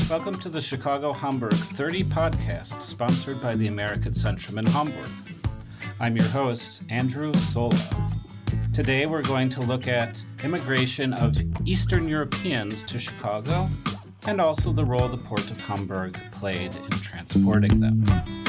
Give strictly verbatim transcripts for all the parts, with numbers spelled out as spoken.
Welcome to the Chicago Hamburg thirty podcast, sponsored by the American Centrum in Hamburg. I'm your host, Andrew Sola. Today we're going to look at immigration of Eastern Europeans to Chicago and also the role the Port of Hamburg played in transporting them.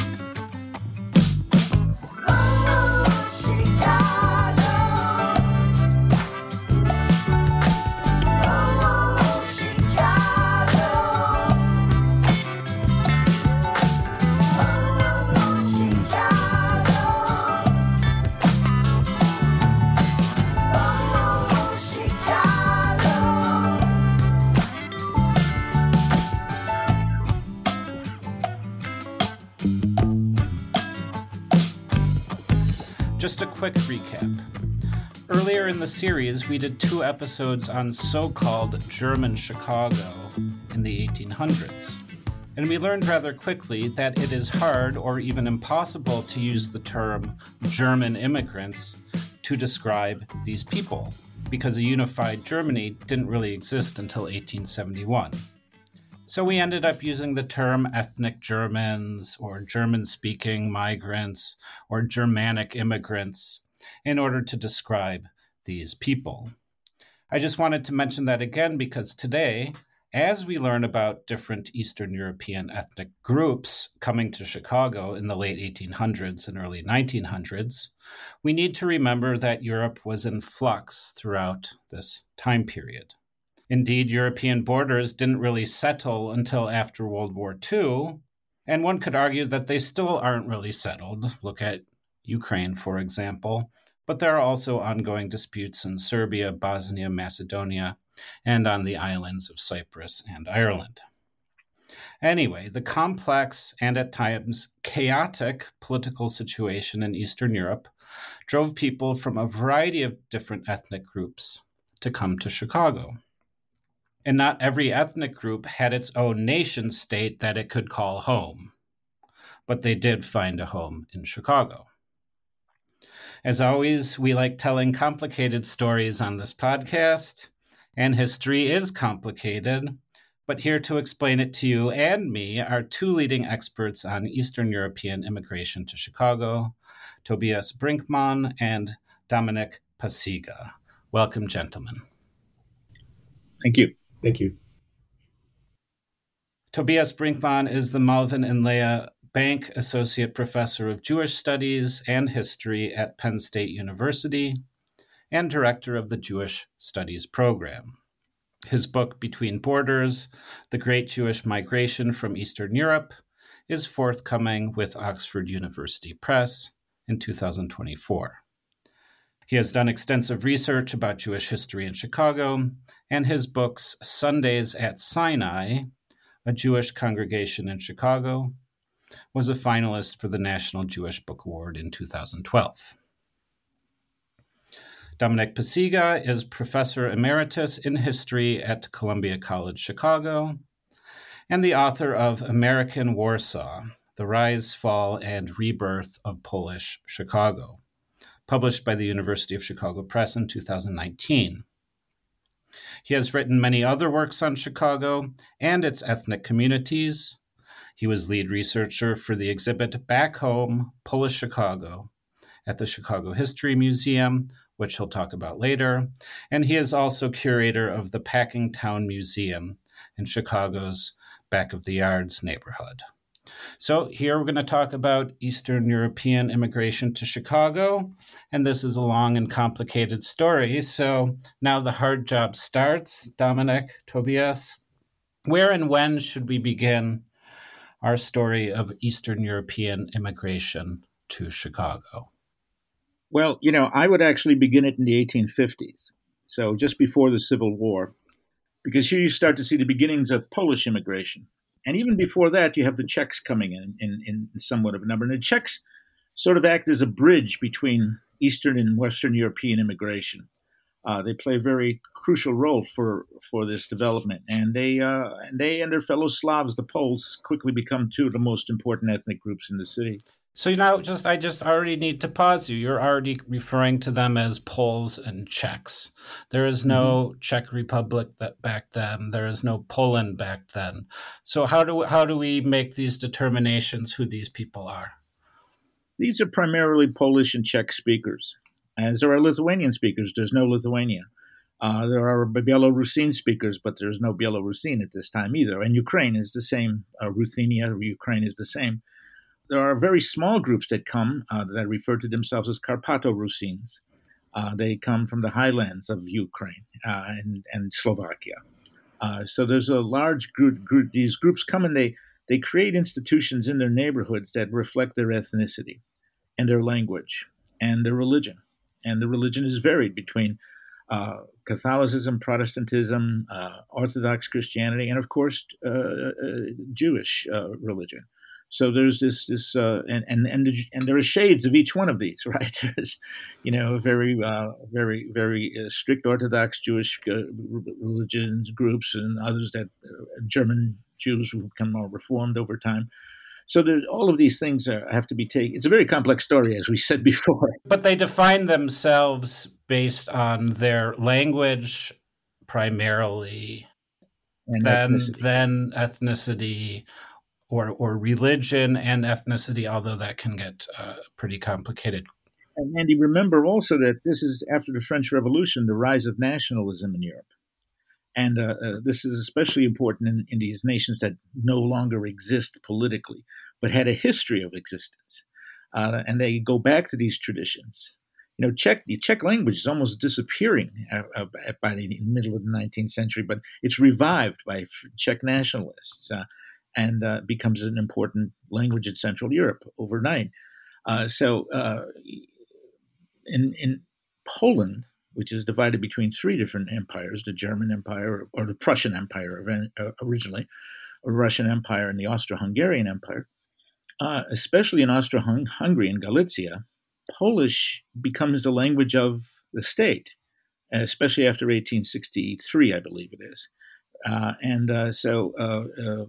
Just a quick recap. Earlier in the series, we did two episodes on so-called German Chicago in the eighteen hundreds. And we learned rather quickly that it is hard or even impossible to use the term German immigrants to describe these people, because a unified Germany didn't really exist until eighteen seventy-one. So we ended up using the term ethnic Germans or German-speaking migrants or Germanic immigrants in order to describe these people. I just wanted to mention that again because today, as we learn about different Eastern European ethnic groups coming to Chicago in the late eighteen hundreds and early nineteen hundreds, we need to remember that Europe was in flux throughout this time period. Indeed, European borders didn't really settle until after World War Two, and one could argue that they still aren't really settled. Look at Ukraine, for example, but there are also ongoing disputes in Serbia, Bosnia, Macedonia, and on the islands of Cyprus and Ireland. Anyway, the complex and at times chaotic political situation in Eastern Europe drove people from a variety of different ethnic groups to come to Chicago. And not every ethnic group had its own nation state that it could call home, but they did find a home in Chicago. As always, we like telling complicated stories on this podcast, and history is complicated, but here to explain it to you and me are two leading experts on Eastern European immigration to Chicago, Tobias Brinkmann and Dominik Pacyga. Welcome, gentlemen. Thank you. Thank you. Tobias Brinkmann is the Malvin and Leah Bank Associate Professor of Jewish Studies and History at Penn State University and Director of the Jewish Studies Program. His book, Between Borders, The Great Jewish Migration from Eastern Europe, is forthcoming with Oxford University Press in two thousand twenty-four. He has done extensive research about Jewish history in Chicago, and his books Sundays at Sinai, A Jewish Congregation in Chicago, was a finalist for the National Jewish Book Award in two thousand twelve. Dominik Pacyga is Professor Emeritus in History at Columbia College Chicago and the author of American Warsaw, The Rise, Fall, and Rebirth of Polish Chicago, published by the University of Chicago Press in two thousand nineteen. He has written many other works on Chicago and its ethnic communities. He was lead researcher for the exhibit Back Home, Polish Chicago at the Chicago History Museum, which he'll talk about later, and he is also curator of the Packingtown Museum in Chicago's Back of the Yards neighborhood. So here we're going to talk about Eastern European immigration to Chicago, and this is a long and complicated story. So now the hard job starts. Dominik, Tobias, where and when should we begin our story of Eastern European immigration to Chicago? Well, you know, I would actually begin it in the eighteen fifties, so just before the Civil War, because here you start to see the beginnings of Polish immigration. And even before that, you have the Czechs coming in, in in somewhat of a number. And the Czechs sort of act as a bridge between Eastern and Western European immigration. Uh, they play a very crucial role for, for this development. And they, uh, and they and their fellow Slavs, the Poles, quickly become two of the most important ethnic groups in the city. So now, just I just already need to pause you. You're already referring to them as Poles and Czechs. There is no mm-hmm. Czech Republic that back then. There is no Poland back then. So how do how do we make these determinations who these people are? These are primarily Polish and Czech speakers, as there are Lithuanian speakers. There's no Lithuania. Uh, there are Belarusian speakers, but there's no Belarusian at this time either. And Ukraine is the same. Uh, Ruthenia, Ukraine is the same. There are very small groups that come uh, that refer to themselves as Karpato-Rusins. Uh, they come from the highlands of Ukraine uh, and, and Slovakia. Uh, so there's a large group, group. These groups come and they, they create institutions in their neighborhoods that reflect their ethnicity and their language and their religion. And the religion is varied between uh, Catholicism, Protestantism, uh, Orthodox Christianity, and of course, uh, uh, Jewish uh, religion. So there's this, this, uh, and and and and there are shades of each one of these, right? There's, you know, very, uh, very, very uh, strict Orthodox Jewish uh, religions groups, and others that uh, German Jews who become more reformed over time. So there's all of these things are, have to be taken. It's a very complex story, as we said before. But they define themselves based on their language primarily, and then ethnicity. then ethnicity. Or, or religion and ethnicity, although that can get uh, pretty complicated. And Andy, remember also that this is after the French Revolution, the rise of nationalism in Europe. And uh, uh, this is especially important in, in these nations that no longer exist politically, but had a history of existence. Uh, and they go back to these traditions. You know, Czech, the Czech language is almost disappearing uh, uh, by the middle of the nineteenth century, but it's revived by Czech nationalists. Uh, and uh, becomes an important language in Central Europe overnight. Uh, so uh, in, in Poland, which is divided between three different empires, the German Empire, or the Prussian Empire uh, originally, the Russian Empire, and the Austro-Hungarian Empire, uh, especially in Austro-Hungary and Galicia, Polish becomes the language of the state, especially after eighteen sixty-three, I believe it is. Uh, and uh, so uh, uh,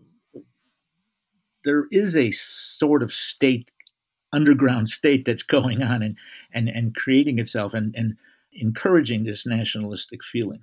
there is a sort of state, underground state that's going on and and, and creating itself and, and encouraging this nationalistic feeling.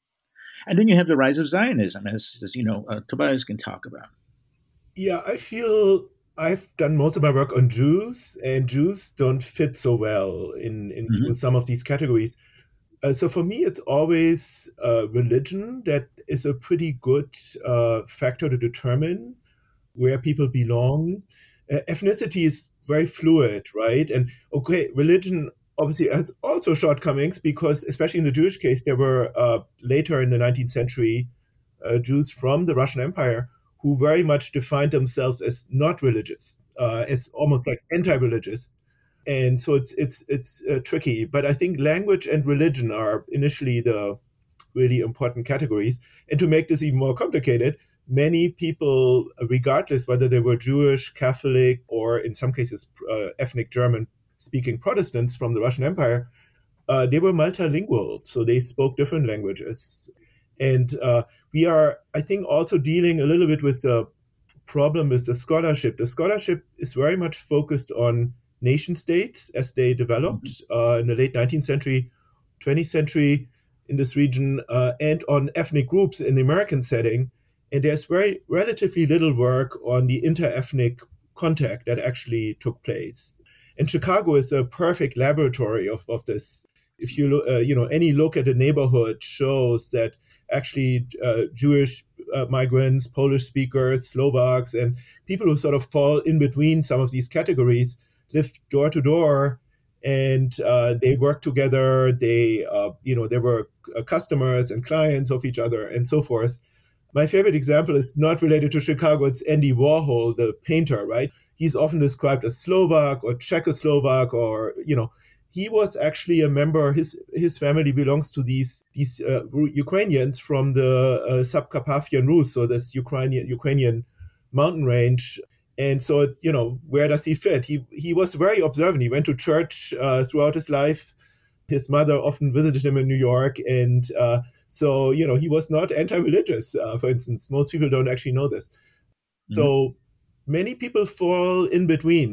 And then you have the rise of Zionism, as, as you know, uh, Tobias can talk about. Yeah, I feel I've done most of my work on Jews, and Jews don't fit so well in into mm-hmm. some of these categories. Uh, so for me, it's always uh, religion that is a pretty good uh, factor to determine where people belong. Uh, ethnicity is very fluid, right? And okay, religion obviously has also shortcomings because, especially in the Jewish case, there were uh, later in the nineteenth century uh, Jews from the Russian Empire who very much defined themselves as not religious, uh, as almost like anti-religious. And so it's it's it's uh, tricky. But I think language and religion are initially the really important categories. And to make this even more complicated, many people, regardless whether they were Jewish, Catholic, or in some cases uh, ethnic German-speaking Protestants from the Russian Empire, uh, they were multilingual, so they spoke different languages. And uh, we are, I think, also dealing a little bit with the problem with the scholarship. The scholarship is very much focused on nation states as they developed mm-hmm. uh, in the late nineteenth century, twentieth century in this region, uh, and on ethnic groups in the American setting. And there's very relatively little work on the inter-ethnic contact that actually took place. And Chicago is a perfect laboratory of, of this. If you look, uh, you know, any look at the neighborhood shows that actually uh, Jewish uh, migrants, Polish speakers, Slovaks, and people who sort of fall in between some of these categories live door to door, and uh, they work together. They, uh, you know, they were customers and clients of each other, and so forth. My favorite example is not related to Chicago. It's Andy Warhol, the painter, right? He's often described as Slovak or Czechoslovak, or, you know, he was actually a member, his his family belongs to these these uh, Ukrainians from the uh, Subcarpathian Rus, so this Ukrainian Ukrainian mountain range. And so, you know, where does he fit? He he was very observant. He went to church uh, throughout his life. His mother often visited him in New York. And uh, so, you know, he was not anti-religious, uh, for instance. Most people don't actually know this. Mm-hmm. So many people fall in between.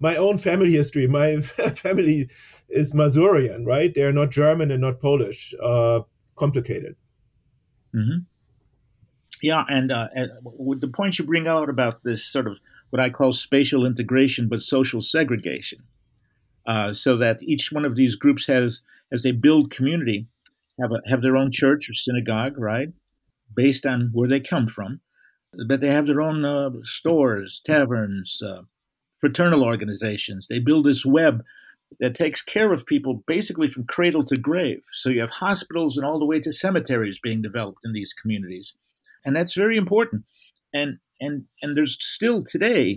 my own family history. My family is Masurian, right? They're not German and not Polish. Uh, complicated. Mm-hmm. Yeah, and, uh, and with the point you bring out about this sort of what I call spatial integration, but social segregation, uh, so that each one of these groups has, as they build community, have a, have their own church or synagogue, right, based on where they come from, but they have their own uh, stores, taverns, uh, fraternal organizations. They build this web that takes care of people basically from cradle to grave. So you have hospitals and all the way to cemeteries being developed in these communities. And that's very important. And and and there's still today,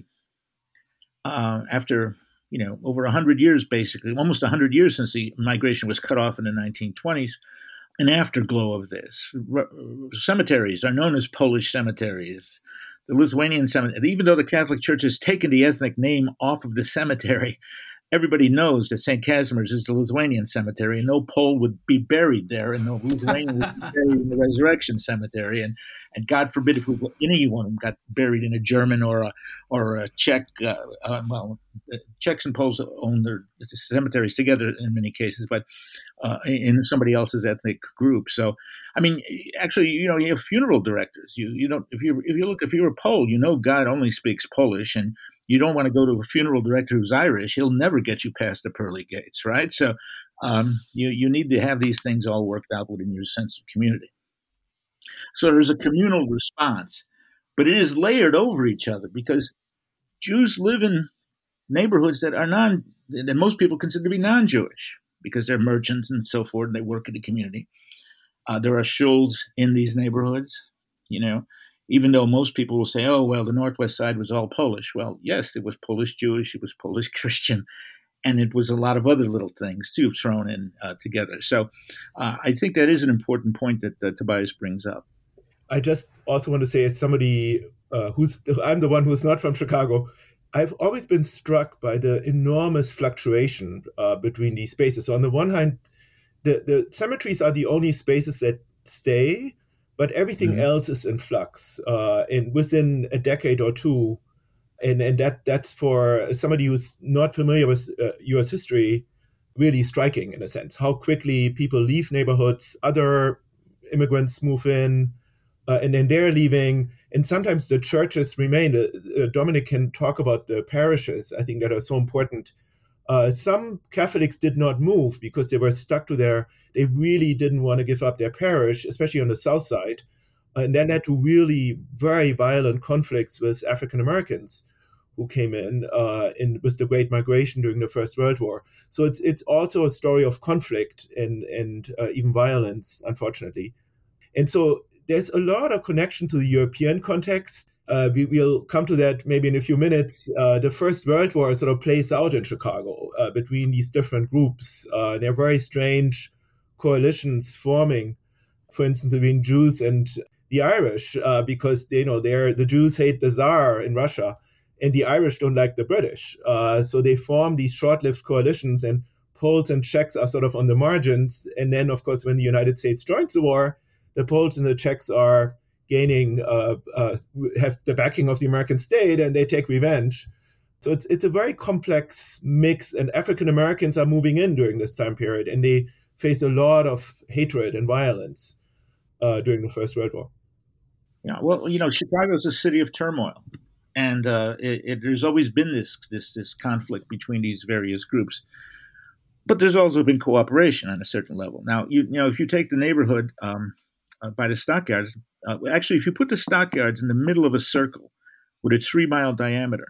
uh, after you know over a hundred years, basically almost a hundred years since the migration was cut off in the nineteen twenties, an afterglow of this. R- cemeteries are known as Polish cemeteries. The Lithuanian cemetery, even though the Catholic Church has taken the ethnic name off of the cemetery, everybody knows that Saint Casimir's is the Lithuanian cemetery, and no Pole would be buried there, and no Lithuanian would be buried in the Resurrection Cemetery. And, and God forbid if we, anyone got buried in a German or a or a Czech. Uh, uh, well, Czechs and Poles own their cemeteries together in many cases, but uh, in somebody else's ethnic group. So, I mean, actually, you know, you have funeral directors. You you don't if you if you look if you're a Pole, you know God only speaks Polish, and you don't want to go to a funeral director who's Irish. He'll never get you past the pearly gates, right? So um, you, you need to have these things all worked out within your sense of community. So there's a communal response, but it is layered over each other because Jews live in neighborhoods that are non, that most people consider to be non-Jewish because they're merchants and so forth, and they work in the community. Uh, there are shuls in these neighborhoods, you know, even though most people will say, oh, well, the Northwest Side was all Polish. Well, yes, it was Polish Jewish, it was Polish Christian, and it was a lot of other little things, too, thrown in uh, together. So uh, I think that is an important point that uh, Tobias brings up. I just also want to say, as somebody uh, who's, I'm the one who's not from Chicago, I've always been struck by the enormous fluctuation uh, between these spaces. So on the one hand, the, the cemeteries are the only spaces that stay, but everything mm-hmm. else is in flux uh, in within a decade or two. And and that that's for somebody who's not familiar with uh, U S history, really striking in a sense. How quickly people leave neighborhoods, other immigrants move in, uh, and then they're leaving. And sometimes the churches remain. Uh, uh, Dominic can talk about the parishes, I think, that are so important. Uh, some Catholics did not move because they were stuck to their, they really didn't want to give up their parish, especially on the south side, and then had to really very violent conflicts with African Americans who came in, uh, in with the Great Migration during the First World War. So it's it's also a story of conflict and, and uh, even violence, unfortunately. And so there's a lot of connection to the European context. Uh, we will come to that maybe in a few minutes. Uh, the First World War sort of plays out in Chicago uh, between these different groups. Uh, there are very strange coalitions forming, for instance, between Jews and the Irish, uh, because they, you know they're the Jews hate the Tsar in Russia, and the Irish don't like the British. Uh, so they form these short-lived coalitions, and Poles and Czechs are sort of on the margins. And then, of course, when the United States joins the war, the Poles and the Czechs are gaining, uh, uh, have the backing of the American state, and they take revenge. So it's it's a very complex mix, and African Americans are moving in during this time period, and they face a lot of hatred and violence uh, during the First World War. Yeah, well, you know, Chicago is a city of turmoil, and uh, it, it, there's always been this this this conflict between these various groups. But there's also been cooperation on a certain level. Now, you, you know, if you take the neighborhood um, uh, by the stockyards, uh, actually, if you put the stockyards in the middle of a circle with a three-mile diameter,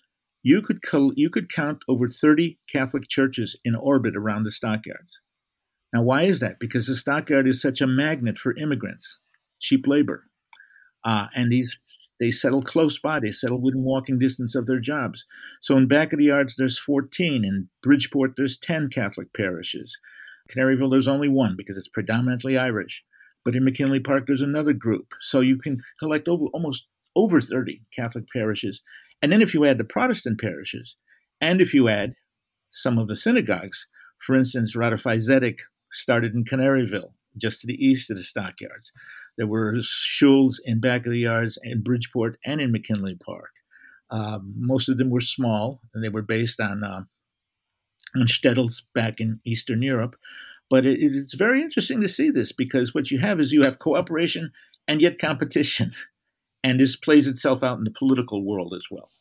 you could co- you could count over thirty Catholic churches in orbit around the stockyards. Now, why is that? Because the stockyard is such a magnet for immigrants, cheap labor, uh, and these they settle close by. They settle within walking distance of their jobs. So in back of the yards, there's fourteen. In Bridgeport, there's ten Catholic parishes. Canaryville, there's only one because it's predominantly Irish. But in McKinley Park, there's another group. So you can collect over almost over thirty Catholic parishes. And then if you add the Protestant parishes, and if you add some of the synagogues, for instance, Radifai Zedek started in Canaryville, just to the east of the stockyards. There were shuls in back of the yards in Bridgeport and in McKinley Park. Um, most of them were small, and they were based on, uh, on shtetls back in Eastern Europe. But it, it's very interesting to see this, because what you have is you have cooperation and yet competition. And this plays itself out in the political world as well.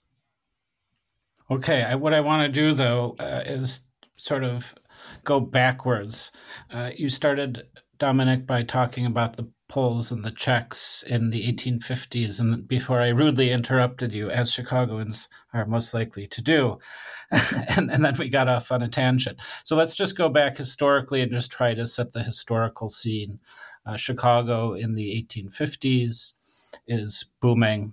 Okay, I, what I want to do, though, uh, is sort of go backwards. Uh, you started, Dominic, by talking about the Poles and the Czechs in the eighteen fifties, and before I rudely interrupted you, as Chicagoans are most likely to do, and, and then we got off on a tangent. So let's just go back historically and just try to set the historical scene. Uh, Chicago in the eighteen fifties is booming.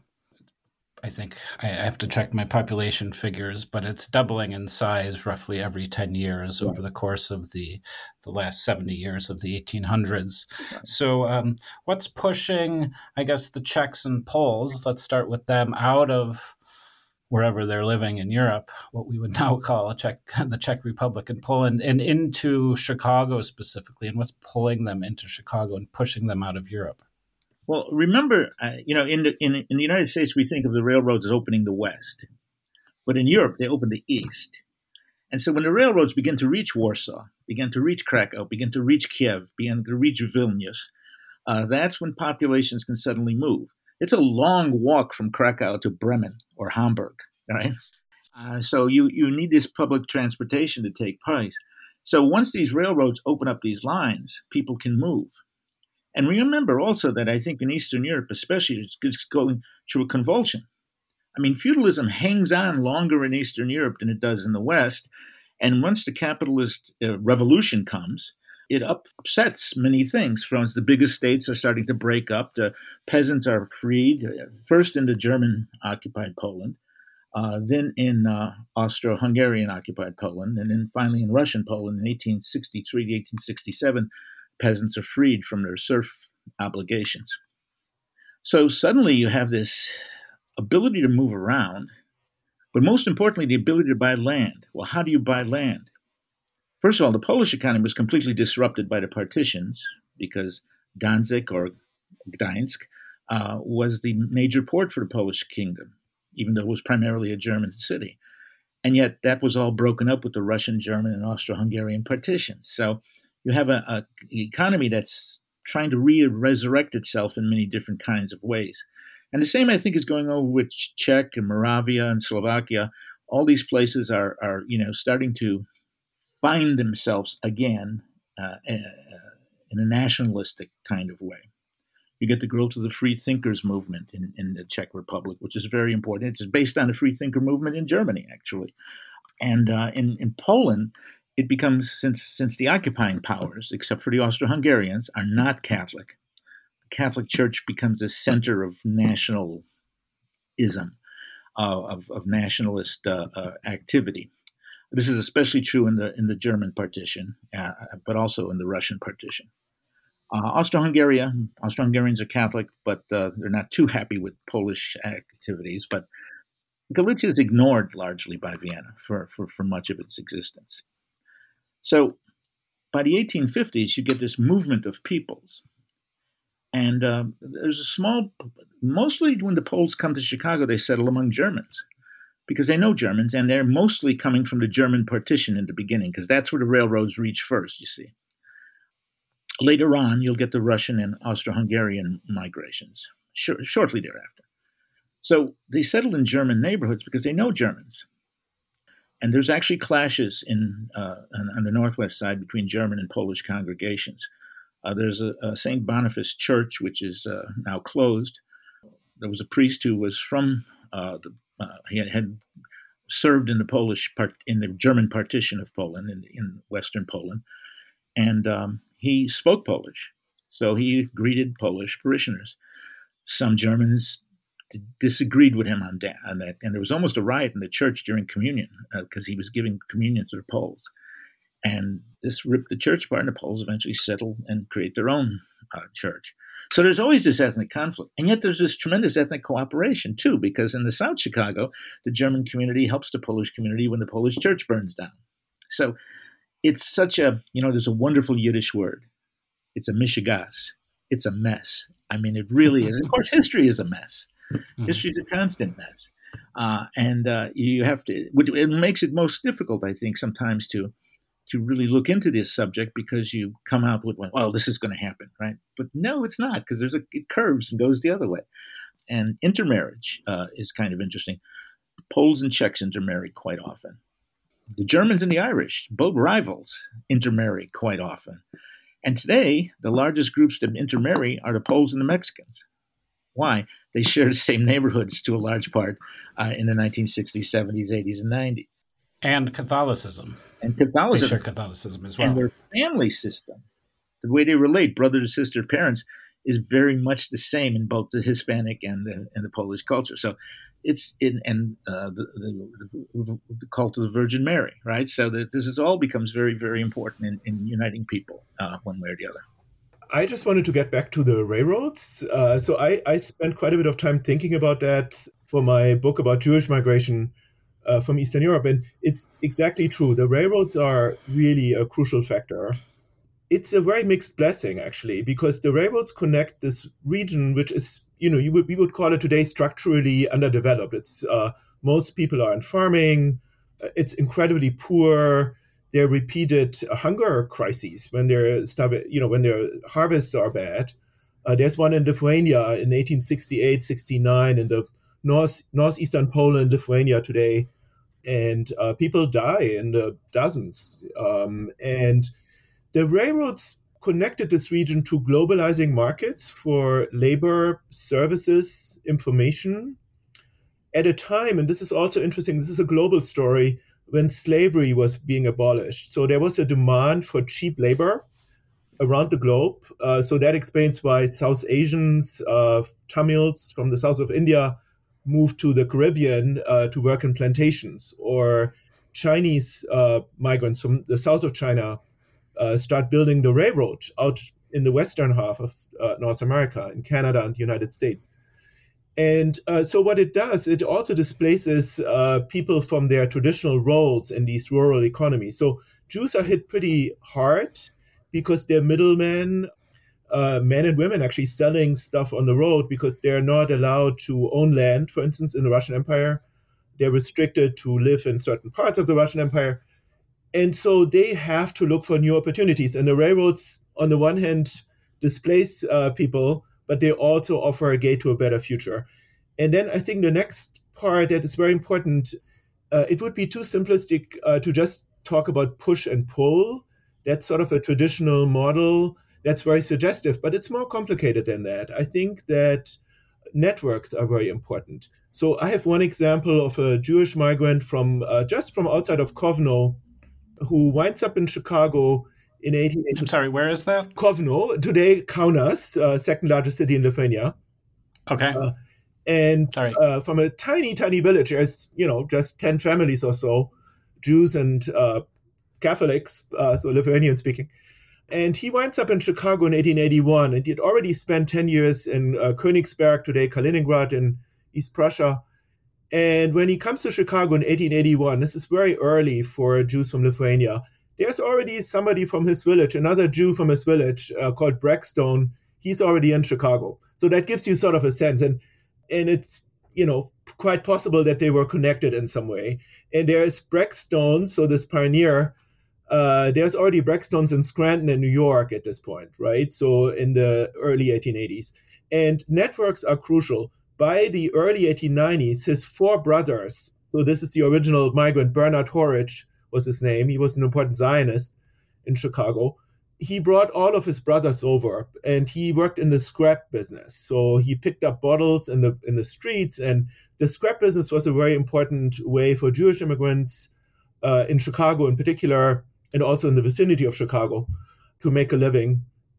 I think I have to check my population figures, but it's doubling in size roughly every ten years over the course of the, the last seventy years of the eighteen hundreds. So um, what's pushing, I guess, the Czechs and Poles, let's start with them, out of wherever they're living in Europe, what we would now call a Czech, the Czech Republic and Poland, and into Chicago specifically, and what's pulling them into Chicago and pushing them out of Europe? Well, remember, uh, you know, in the in, in the United States, we think of the railroads as opening the West, but in Europe, they open the East. And so when the railroads begin to reach Warsaw, begin to reach Krakow, begin to reach Kiev, begin to reach Vilnius, uh, that's when populations can suddenly move. It's a long walk from Krakow to Bremen or Hamburg, right? Uh, so you you need this public transportation to take place. So once these railroads open up these lines, people can move. And remember also that I think in Eastern Europe, especially, it's going through a convulsion. I mean, feudalism hangs on longer in Eastern Europe than it does in the West. And once the capitalist uh, revolution comes, it upsets many things. For instance, the big estates are starting to break up. The peasants are freed, first in the German-occupied Poland, uh, then in uh, Austro-Hungarian-occupied Poland, and then finally in Russian Poland in eighteen sixty-three to eighteen sixty-seven. Peasants are freed from their serf obligations. So suddenly you have this ability to move around, but most importantly, the ability to buy land. Well, how do you buy land? First of all, the Polish economy was completely disrupted by the partitions, because Danzig or Gdańsk uh, was the major port for the Polish kingdom, even though it was primarily a German city. And yet that was all broken up with the Russian, German, and Austro-Hungarian partitions. So you have an economy that's trying to re-resurrect itself in many different kinds of ways. And the same, I think, is going on with Czech and Moravia and Slovakia. All these places are, are you know, starting to find themselves again uh, in a nationalistic kind of way. You get the growth of the free thinkers movement in, in the Czech Republic, which is very important. It's based on the free thinker movement in Germany, actually. And uh, in, in Poland, it becomes, since since the occupying powers, except for the Austro-Hungarians, are not Catholic, the Catholic Church becomes a center of nationalism, uh, of, of nationalist uh, uh, activity. This is especially true in the in the German partition, uh, but also in the Russian partition. Uh, Austro-Hungary, Austro-Hungarians are Catholic, but uh, they're not too happy with Polish activities. But Galicia is ignored largely by Vienna for, for, for much of its existence. So by the eighteen fifties, you get this movement of peoples. And uh, there's a small, mostly when the Poles come to Chicago, they settle among Germans because they know Germans, and they're mostly coming from the German partition in the beginning, because that's where the railroads reach first, you see. Later on, you'll get the Russian and Austro-Hungarian migrations sh- shortly thereafter. So they settle in German neighborhoods because they know Germans. And there's actually clashes in uh, on, on the northwest side between German and Polish congregations. Uh, there's a, a Saint Boniface Church, which is uh, now closed. There was a priest who was from uh, the uh, he had, had served in the Polish part in the German partition of Poland in, in Western Poland, and um, he spoke Polish, so he greeted Polish parishioners. Some Germans d- disagreed with him on that, on that, and there was almost a riot in the church during communion because uh, he was giving communion to the Poles. And this ripped the church apart, and the Poles eventually settled and create their own uh, church. So there's always this ethnic conflict. And yet there's this tremendous ethnic cooperation, too, because in the South Chicago, the German community helps the Polish community when the Polish church burns down. So it's such a, you know, there's a wonderful Yiddish word. It's a mishigas. It's a mess. I mean, it really is. Of course, history is a mess. History is a constant mess. Uh, and uh, you have to, which it makes it most difficult, I think, sometimes to to really look into this subject because you come out with, well, this is going to happen, right? But no, it's not, because there's a it curves and goes the other way. And intermarriage uh, is kind of interesting. Poles and Czechs intermarry quite often. The Germans and the Irish, both rivals, intermarry quite often. And today, the largest groups that intermarry are the Poles and the Mexicans. Why? They share the same neighborhoods to a large part uh, in the nineteen sixties, seventies, eighties, and nineties. And Catholicism. And Catholicism. They share Catholicism as well. And their family system, the way they relate, brother to sister, parents, is very much the same in both the Hispanic and the and the Polish culture. So it's in and uh, the, the, the cult of the Virgin Mary, right? So that this is all becomes very, very important in, in uniting people uh, one way or the other. I just wanted to get back to the railroads. Uh, so I, I spent quite a bit of time thinking about that for my book about Jewish migration uh, from Eastern Europe. And it's exactly true. The railroads are really a crucial factor. It's a very mixed blessing, actually, because the railroads connect this region, which is, you know, you would, we would call it today structurally underdeveloped. It's uh, most people are in farming. It's incredibly poor. There are repeated hunger crises when their you know when their harvests are bad. Uh, there's one in Lithuania in eighteen sixty-eight, sixty-nine in the north northeastern Poland, Lithuania today, and uh, people die in the dozens. Um, and the railroads connected this region to globalizing markets for labor, services, information at a time, and this is also interesting. This is a global story. When slavery was being abolished. So there was a demand for cheap labor around the globe. Uh, so that explains why South Asians, uh, Tamils from the south of India moved to the Caribbean uh, to work in plantations, or Chinese uh, migrants from the south of China uh, start building the railroad out in the western half of uh, North America, in Canada and the United States. And uh, so what it does, it also displaces uh, people from their traditional roles in these rural economies. So Jews are hit pretty hard because they're middlemen, uh, men and women actually selling stuff on the road because they're not allowed to own land. For instance, in the Russian Empire, they're restricted to live in certain parts of the Russian Empire. And so they have to look for new opportunities. And the railroads, on the one hand, displace uh, people, but they also offer a gate to a better future. And then I think the next part that is very important, uh, it would be too simplistic uh, to just talk about push and pull. That's sort of a traditional model that's very suggestive, but it's more complicated than that. I think that networks are very important. So I have one example of a Jewish migrant from uh, just from outside of Kovno who winds up in Chicago in eighteen eighty. I'm sorry, where is that? Kovno, today Kaunas, uh, second largest city in Lithuania. Okay. Uh, and uh, from a tiny, tiny village, there's, you know, just ten families or so, Jews and uh, Catholics, uh, so Lithuanian speaking. And he winds up in Chicago in eighteen eighty-one, and he had already spent ten years in uh, Königsberg, today Kaliningrad in East Prussia. And when he comes to Chicago in eighteen eighty-one, this is very early for Jews from Lithuania, there's already somebody from his village, another Jew from his village uh, called Breckstone. He's already in Chicago. So that gives you sort of a sense. And and it's, you know, quite possible that they were connected in some way. And there's Breckstone, so this pioneer, uh, there's already Breckstones in Scranton and New York at this point, right? So in the early eighteen eighties. And networks are crucial. By the early eighteen nineties, his four brothers, so this is the original migrant, Bernard Horich, was his name. He was an important Zionist in Chicago. He brought all of his brothers over, and he worked in the scrap business. So he picked up bottles in the in the streets, and the scrap business was a very important way for Jewish immigrants uh, in Chicago in particular, and also in the vicinity of Chicago, to make a living.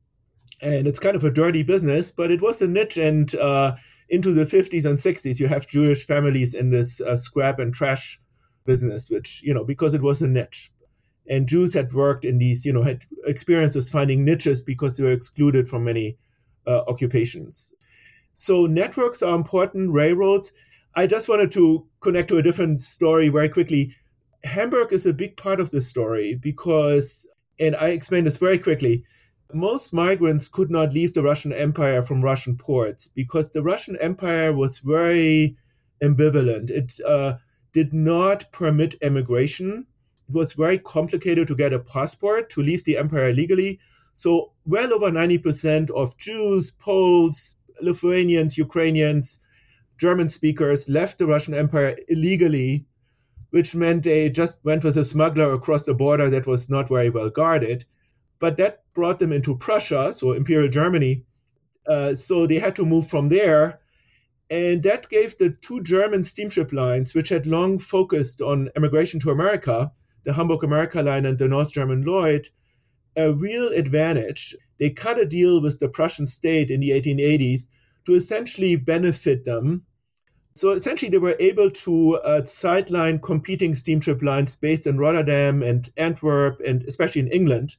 And it's kind of a dirty business, but it was a niche. And uh, into the fifties and sixties, you have Jewish families in this uh, scrap and trash business, which, you know, because it was a niche. And Jews had worked in these, you know, had experience with finding niches because they were excluded from many uh, occupations. So networks are important, railroads. I just wanted to connect to a different story very quickly. Hamburg is a big part of this story because, and I explain this very quickly, most migrants could not leave the Russian Empire from Russian ports because the Russian Empire was very ambivalent. It uh, did not permit immigration. It was very complicated to get a passport to leave the empire legally. So well over ninety percent of Jews, Poles, Lithuanians, Ukrainians, German speakers left the Russian Empire illegally, which meant they just went with a smuggler across the border that was not very well guarded. But that brought them into Prussia, so Imperial Germany. Uh, so they had to move from there. And that gave the two German steamship lines, which had long focused on emigration to America, the Hamburg America line and the North German Lloyd, a real advantage. They cut a deal with the Prussian state in the eighteen eighties to essentially benefit them. So essentially, they were able to uh, sideline competing steamship lines based in Rotterdam and Antwerp, and especially in England.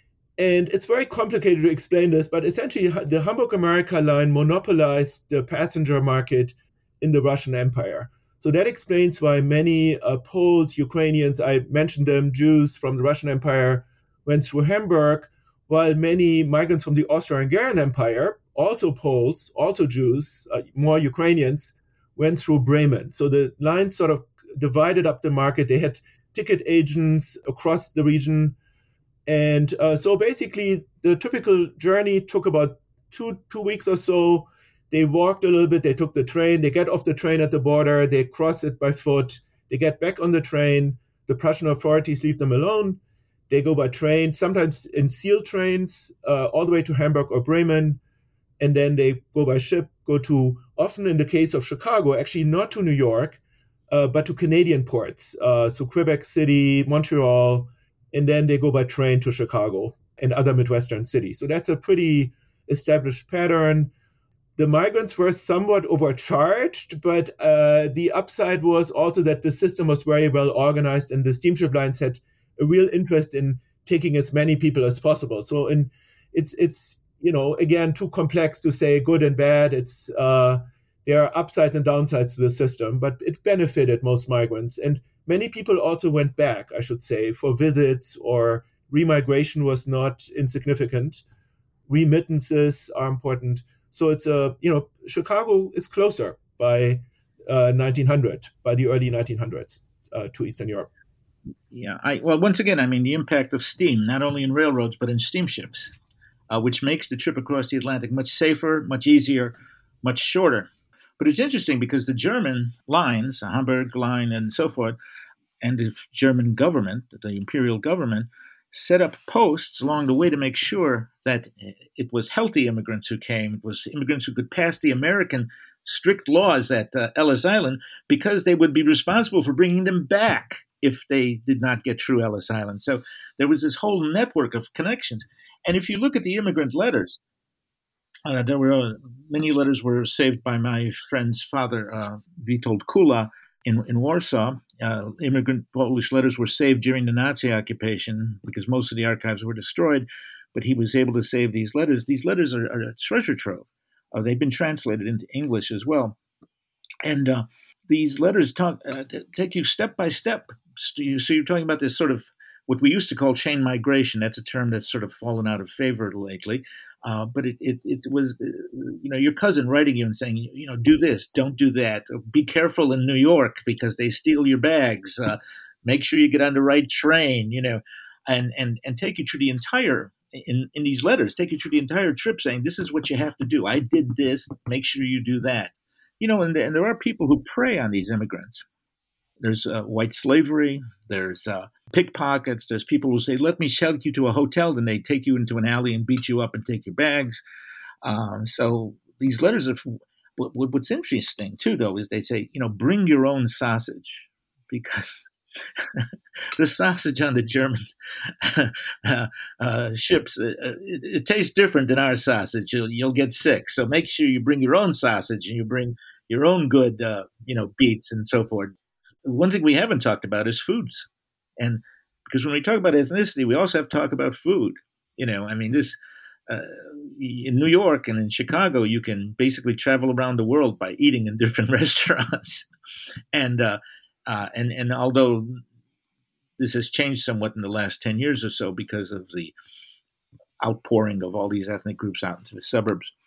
And it's very complicated to explain this, but essentially, the Hamburg America line monopolized the passenger market in the Russian Empire. So that explains why many uh, Poles, Ukrainians, I mentioned them, Jews from the Russian Empire, went through Hamburg, while many migrants from the Austro-Hungarian Empire, also Poles, also Jews, uh, more Ukrainians, went through Bremen. So the line sort of divided up the market. They had ticket agents across the region. And uh, so basically, the typical journey took about two two weeks or so. They walked a little bit. They took the train. They get off the train at the border. They cross it by foot. They get back on the train. The Prussian authorities leave them alone. They go by train, sometimes in sealed trains, uh, all the way to Hamburg or Bremen. And then they go by ship, go to, often in the case of Chicago, actually not to New York, uh, but to Canadian ports. Uh, so Quebec City, Montreal, and then they go by train to Chicago and other Midwestern cities. So that's a pretty established pattern. The migrants were somewhat overcharged, but uh, the upside was also that the system was very well organized and the steamship lines had a real interest in taking as many people as possible. So in, it's, it's you know, again, too complex to say good and bad. It's uh, there are upsides and downsides to the system, but it benefited most migrants. And many people also went back, I should say, for visits, or remigration was not insignificant. Remittances are important. So it's a, you know, Chicago is closer by uh, nineteen hundred, by the early nineteen hundreds uh, to Eastern Europe. Yeah. I, well, once again, I mean, the impact of steam, not only in railroads, but in steamships, uh, which makes the trip across the Atlantic much safer, much easier, much shorter. But it's interesting because the German lines, the Hamburg line and so forth, and the German government, the imperial government, set up posts along the way to make sure that it was healthy immigrants who came. It was immigrants who could pass the American strict laws at uh, Ellis Island, because they would be responsible for bringing them back if they did not get through Ellis Island. So there was this whole network of connections. And if you look at the immigrant letters, uh, there were uh, many letters were saved by my friend's father, uh, Witold Kula, in, in Warsaw. Uh, immigrant Polish letters were saved during the Nazi occupation because most of the archives were destroyed, but he was able to save these letters. These letters are, are a treasure trove. Uh, they've been translated into English as well. And uh, these letters talk, uh, take you step by step. So, you, so you're talking about this sort of what we used to call chain migration. That's a term that's sort of fallen out of favor lately. Uh, but it, it, it was, uh, you know, your cousin writing you and saying, you know, do this, don't do that. Be careful in New York because they steal your bags. Uh, make sure you get on the right train, you know, and, and, and take you through the entire, in, in these letters, take you through the entire trip saying, this is what you have to do. I did this. Make sure you do that. You know, and, and there are people who prey on these immigrants. There's uh, white slavery. There's uh, pickpockets. There's people who say, let me shuttle you to a hotel. Then they take you into an alley and beat you up and take your bags. Um, so these letters are, what, what's interesting too, though, is they say, you know, bring your own sausage, because the sausage on the German uh, uh, ships, uh, it, it tastes different than our sausage. You'll, you'll get sick. So make sure you bring your own sausage and you bring your own good, uh, you know, beets and so forth. One thing we haven't talked about is foods. And because when we talk about ethnicity, we also have to talk about food. You know, I mean, this uh, in New York and in Chicago, you can basically travel around the world by eating in different restaurants. And uh, uh, and and although this has changed somewhat in the last ten years or so because of the outpouring of all these ethnic groups out into the suburbs,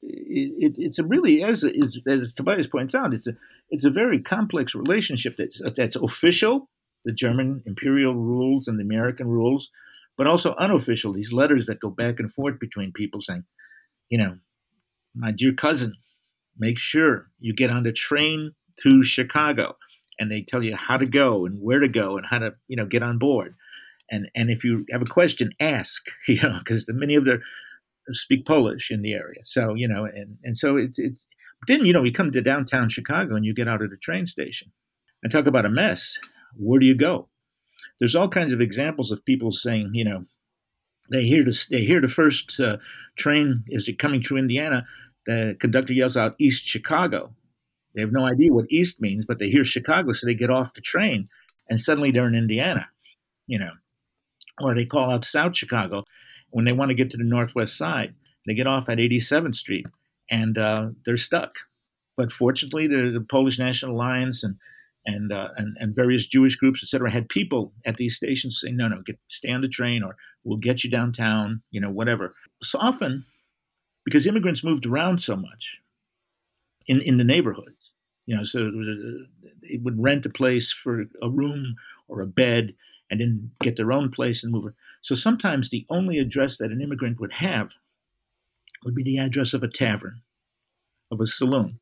it, it, it's a really, as, as as Tobias points out, it's a it's a very complex relationship that's that's official, the German imperial rules and the American rules, but also unofficial, these letters that go back and forth between people saying, you know, my dear cousin, make sure you get on the train to Chicago, and they tell you how to go and where to go and how to, you know, get on board. And and if you have a question, ask, you know, because many of them speak Polish in the area. So, you know, and, and so it's, it's, then, you know, you come to downtown Chicago and you get out at the train station and talk about a mess. Where do you go? There's all kinds of examples of people saying, you know, they hear the, they hear the first uh, train is coming through Indiana. The conductor yells out, East Chicago. They have no idea what East means, but they hear Chicago, so they get off the train, and suddenly they're in Indiana, you know. Or they call out South Chicago when they want to get to the northwest side. They get off at eighty-seventh Street, and uh, they're stuck. But fortunately, the, the Polish National Alliance and and, uh, and and various Jewish groups, et cetera, had people at these stations saying, no, no, get, stay on the train, or we'll get you downtown, you know, whatever. So often, because immigrants moved around so much in, in the neighborhoods, you know, so it was a, they would rent a place for a room or a bed and then get their own place and move. So sometimes the only address that an immigrant would have would be the address of a tavern, of a saloon.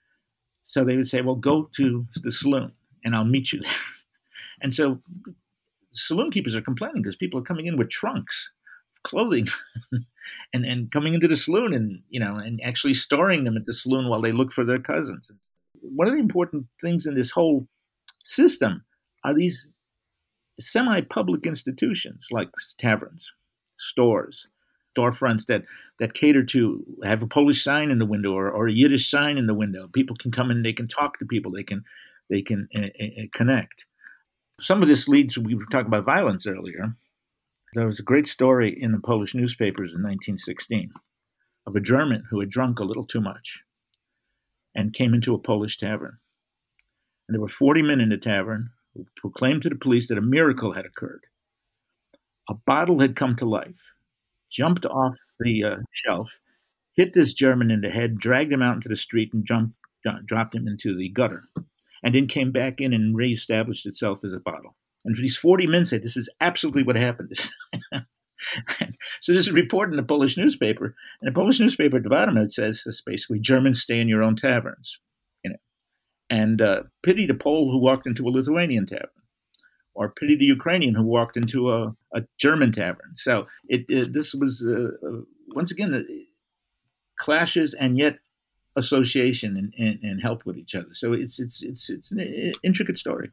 So they would say, well, go to the saloon and I'll meet you there. And so saloon keepers are complaining because people are coming in with trunks, clothing, and, and coming into the saloon and, you know, and actually storing them at the saloon while they look for their cousins. One of the important things in this whole system are these semi-public institutions like taverns, stores, storefronts that, that cater to have a Polish sign in the window or, or a Yiddish sign in the window. People can come in, they can talk to people, they can they can uh, uh, connect. Some of this leads, we were talking about violence earlier. There was a great story in the Polish newspapers in nineteen sixteen of a German who had drunk a little too much and came into a Polish tavern. And there were forty men in the tavern who proclaimed to the police that a miracle had occurred. A bottle had come to life, jumped off the uh, shelf, hit this German in the head, dragged him out into the street, and jumped, dropped him into the gutter, and then came back in and reestablished itself as a bottle. And these forty men said, this is absolutely what happened. So this is reported in the Polish newspaper. And the Polish newspaper at the bottom it says, it's basically, Germans stay in your own taverns. You know, and uh, pity the Pole who walked into a Lithuanian tavern, or pity the Ukrainian who walked into a, a German tavern. So it, it this was, uh, uh, once again, uh, clashes and yet association and, and, and help with each other. So it's it's it's it's an intricate story.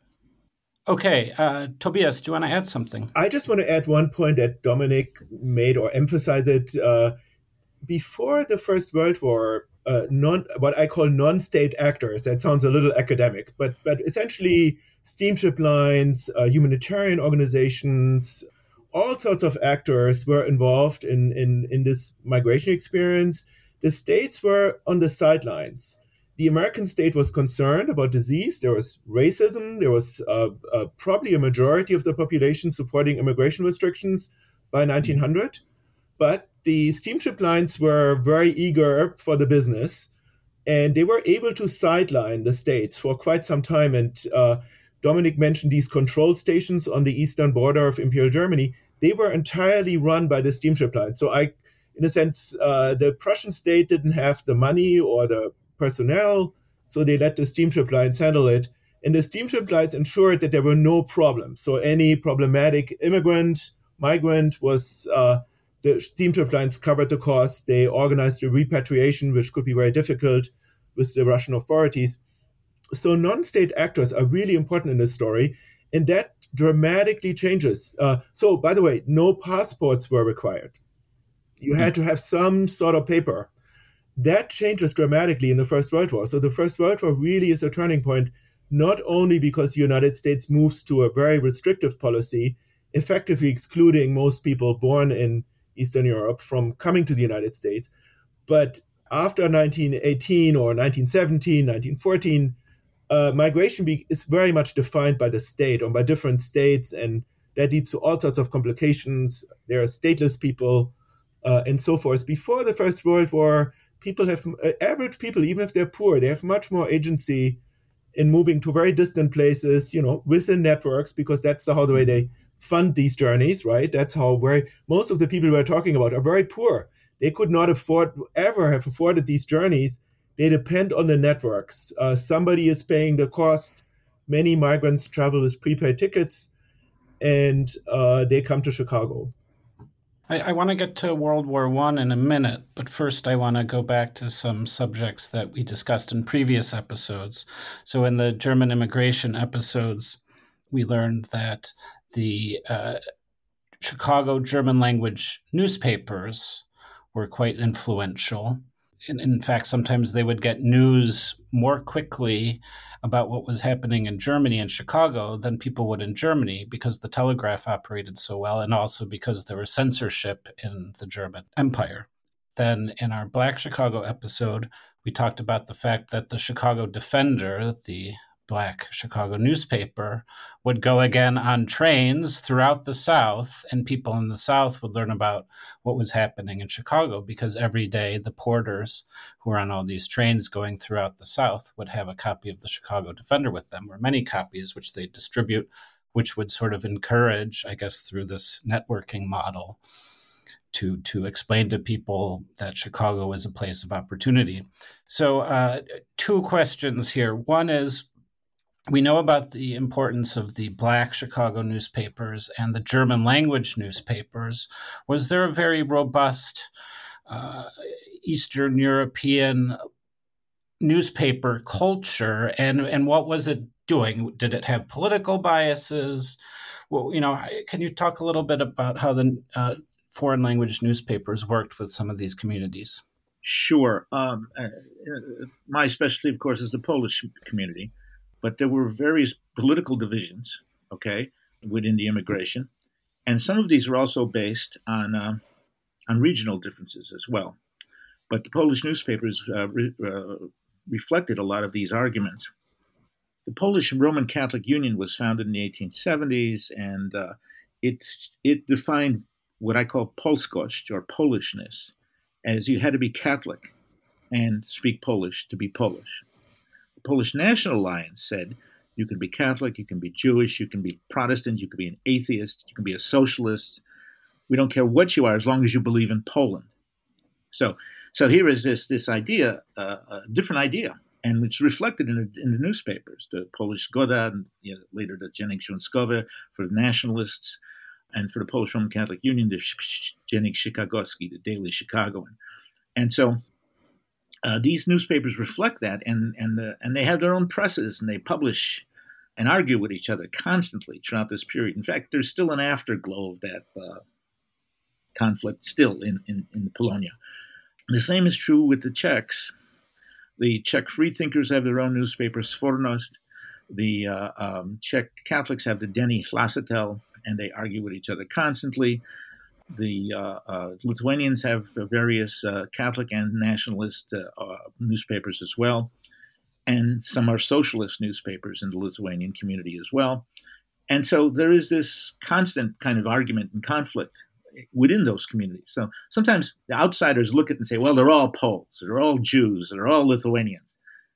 Okay, uh, Tobias, do you want to add something? I just want to add one point that Dominic made or emphasize it. Uh, before the First World War, uh, non what I call non-state actors, that sounds a little academic, but but essentially steamship lines, uh, humanitarian organizations, all sorts of actors were involved in, in, in this migration experience. The states were on the sidelines. The American state was concerned about disease. There was racism. There was uh, uh, probably a majority of the population supporting immigration restrictions by nineteen hundred. But the steamship lines were very eager for the business, and they were able to sideline the states for quite some time. And uh, Dominic mentioned these control stations on the eastern border of Imperial Germany. They were entirely run by the steamship lines. So I, in a sense, uh, the Prussian state didn't have the money or the personnel, so they let the steamship lines handle it. And the steamship lines ensured that there were no problems. So any problematic immigrant, migrant was, uh, the steamship lines covered the costs. They organized the repatriation, which could be very difficult with the Russian authorities. So non-state actors are really important in this story, and that dramatically changes. Uh, so, by the way, no passports were required. You had to have some sort of paper. That changes dramatically in the First World War. So the First World War really is a turning point, not only because the United States moves to a very restrictive policy, effectively excluding most people born in Eastern Europe from coming to the United States, but after nineteen eighteen or nineteen seventeen, nineteen fourteen, uh, migration be- is very much defined by the state or by different states, and that leads to all sorts of complications. There are stateless people uh, and so forth. Before the First World War, people have, uh, average people, even if they're poor, they have much more agency in moving to very distant places, you know, within networks, because that's how the way they fund these journeys, right? That's how very, most of the people we're talking about are very poor. They could not afford, ever have afforded these journeys. They depend on the networks. Uh, somebody is paying the cost. Many migrants travel with prepaid tickets, and uh, they come to Chicago. I, I want to get to World War One in a minute, but first I want to go back to some subjects that we discussed in previous episodes. So in the German immigration episodes, we learned that the uh, Chicago German language newspapers were quite influential. In, in fact, sometimes they would get news more quickly about what was happening in Germany and Chicago than people would in Germany, because the telegraph operated so well, and also because there was censorship in the German Empire. Then in our Black Chicago episode, we talked about the fact that the Chicago Defender, the Black Chicago newspaper, would go again on trains throughout the South, and people in the South would learn about what was happening in Chicago, because every day the porters who were on all these trains going throughout the South would have a copy of the Chicago Defender with them, or many copies, which they distribute, which would sort of encourage, I guess, through this networking model, to to explain to people that Chicago is a place of opportunity. So uh, two questions here. One is, we know about the importance of the Black Chicago newspapers and the German language newspapers. Was there a very robust uh, Eastern European newspaper culture, and, and what was it doing? Did it have political biases? Well, you know, can you talk a little bit about how the uh, foreign language newspapers worked with some of these communities? Sure. Um, uh, my specialty, of course, is the Polish community. But there were various political divisions, okay, within the immigration. And some of these were also based on uh, on regional differences as well. But the Polish newspapers uh, re- uh, reflected a lot of these arguments. The Polish Roman Catholic Union was founded in the eighteen seventies, and uh, it, it defined what I call Polskość, or Polishness, as you had to be Catholic and speak Polish to be Polish. The Polish National Alliance said you can be Catholic, you can be Jewish, you can be Protestant, you can be an atheist, you can be a socialist. We don't care what you are as long as you believe in Poland. So, so here is this this idea, uh, a different idea, and it's reflected in the, in the newspapers. The Polish Zgoda, and you know, later the Dziennik Śląskowy for the nationalists, and for the Polish Roman Catholic Union, the Dziennik Chicagowski, the Daily Chicagoan, and so. Uh, these newspapers reflect that, and and the, and they have their own presses, and they publish and argue with each other constantly throughout this period. In fact, there's still an afterglow of that uh, conflict still in, in, in the Polonia. The same is true with the Czechs. The Czech freethinkers have their own newspaper, Svornost. The uh, um, Czech Catholics have the Denní Hlasitel, and they argue with each other constantly. The uh, uh, Lithuanians have various uh, Catholic and nationalist uh, uh, newspapers as well. And some are socialist newspapers in the Lithuanian community as well. And so there is this constant kind of argument and conflict within those communities. So sometimes the outsiders look at it and say, well, they're all Poles, they're all Jews, they're all Lithuanians.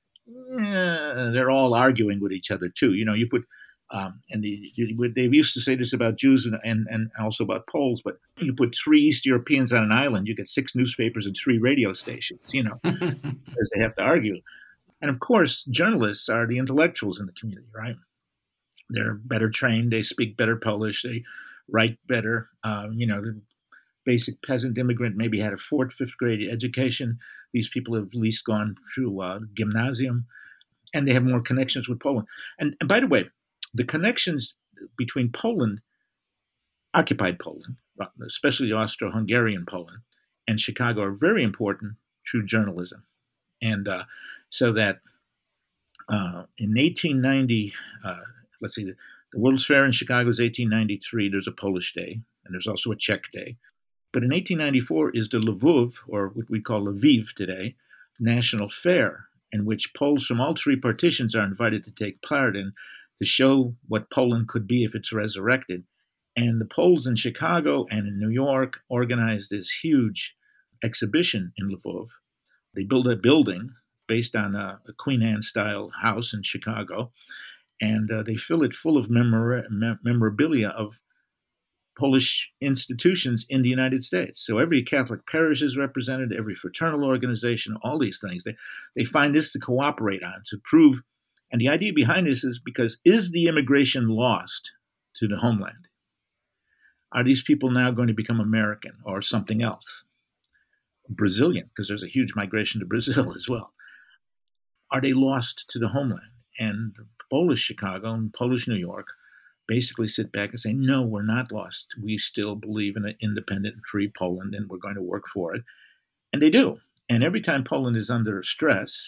Eh, they're all arguing with each other too. You know, you put Um, and the, they used to say this about Jews and, and, and also about Poles, but you put three East Europeans on an island, you get six newspapers and three radio stations, you know, because they have to argue. And of course, journalists are the intellectuals in the community, right? They're better trained, they speak better Polish, they write better. Um, you know, the basic peasant immigrant maybe had a fourth, fifth grade education. These people have at least gone through uh, gymnasium, and they have more connections with Poland. And, and by the way, the connections between Poland, occupied Poland, especially Austro-Hungarian Poland, and Chicago are very important through journalism. And uh, so that uh, in eighteen ninety, uh, let's see, the, the World's Fair in Chicago is eighteen ninety-three. There's a Polish day, and there's also a Czech day. But in eighteen ninety-four is the Lvov, or what we call Lviv today, National Fair, in which Poles from all three partitions are invited to take part in, to show what Poland could be if it's resurrected. And the Poles in Chicago and in New York organized this huge exhibition in Lvov They build a building based on a, a Queen Anne-style house in Chicago, and uh, they fill it full of memora- mem- memorabilia of Polish institutions in the United States. So every Catholic parish is represented, every fraternal organization, all these things. They, they find this to cooperate on, to prove. And the idea behind this is because is the immigration lost to the homeland? Are these people now going to become American or something else? Brazilian, because there's a huge migration to Brazil as well. Are they lost to the homeland? And Polish Chicago and Polish New York basically sit back and say, no, we're not lost. We still believe in an independent and free Poland, and we're going to work for it. And they do. And every time Poland is under stress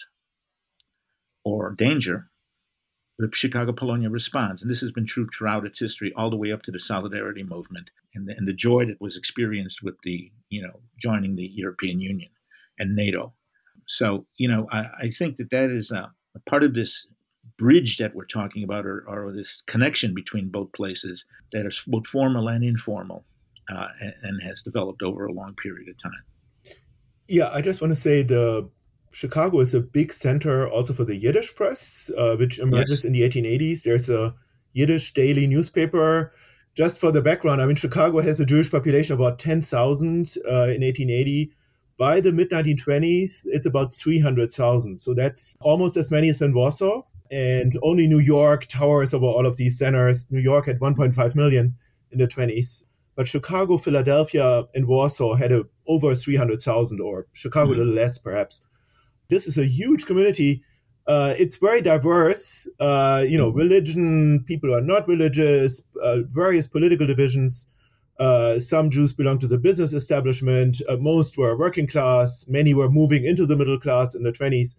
or danger, the Chicago Polonia responds. And this has been true throughout its history, all the way up to the Solidarity movement and the, and the joy that was experienced with the, you know, joining the European Union and NATO. So, you know, I, I think that that is a, a part of this bridge that we're talking about, or, or this connection between both places that is both formal and informal, uh, and, and has developed over a long period of time. Yeah, I just want to say the Chicago is a big center also for the Yiddish press, uh, which emerges yes. in the eighteen eighties. There's a Yiddish daily newspaper. Just for the background, I mean, Chicago has a Jewish population of about ten thousand uh, in eighteen eighty. By the mid nineteen twenties, it's about three hundred thousand. So that's almost as many as in Warsaw. And only New York towers over all of these centers. New York had one point five million in the twenties. But Chicago, Philadelphia, and Warsaw had a, over three hundred thousand, or Chicago mm-hmm. a little less, perhaps. This is a huge community. Uh, it's very diverse. Uh, you know, mm-hmm. religion, people are not religious, uh, various political divisions. Uh, some Jews belong to the business establishment. Uh, most were working class. Many were moving into the middle class in the twenties.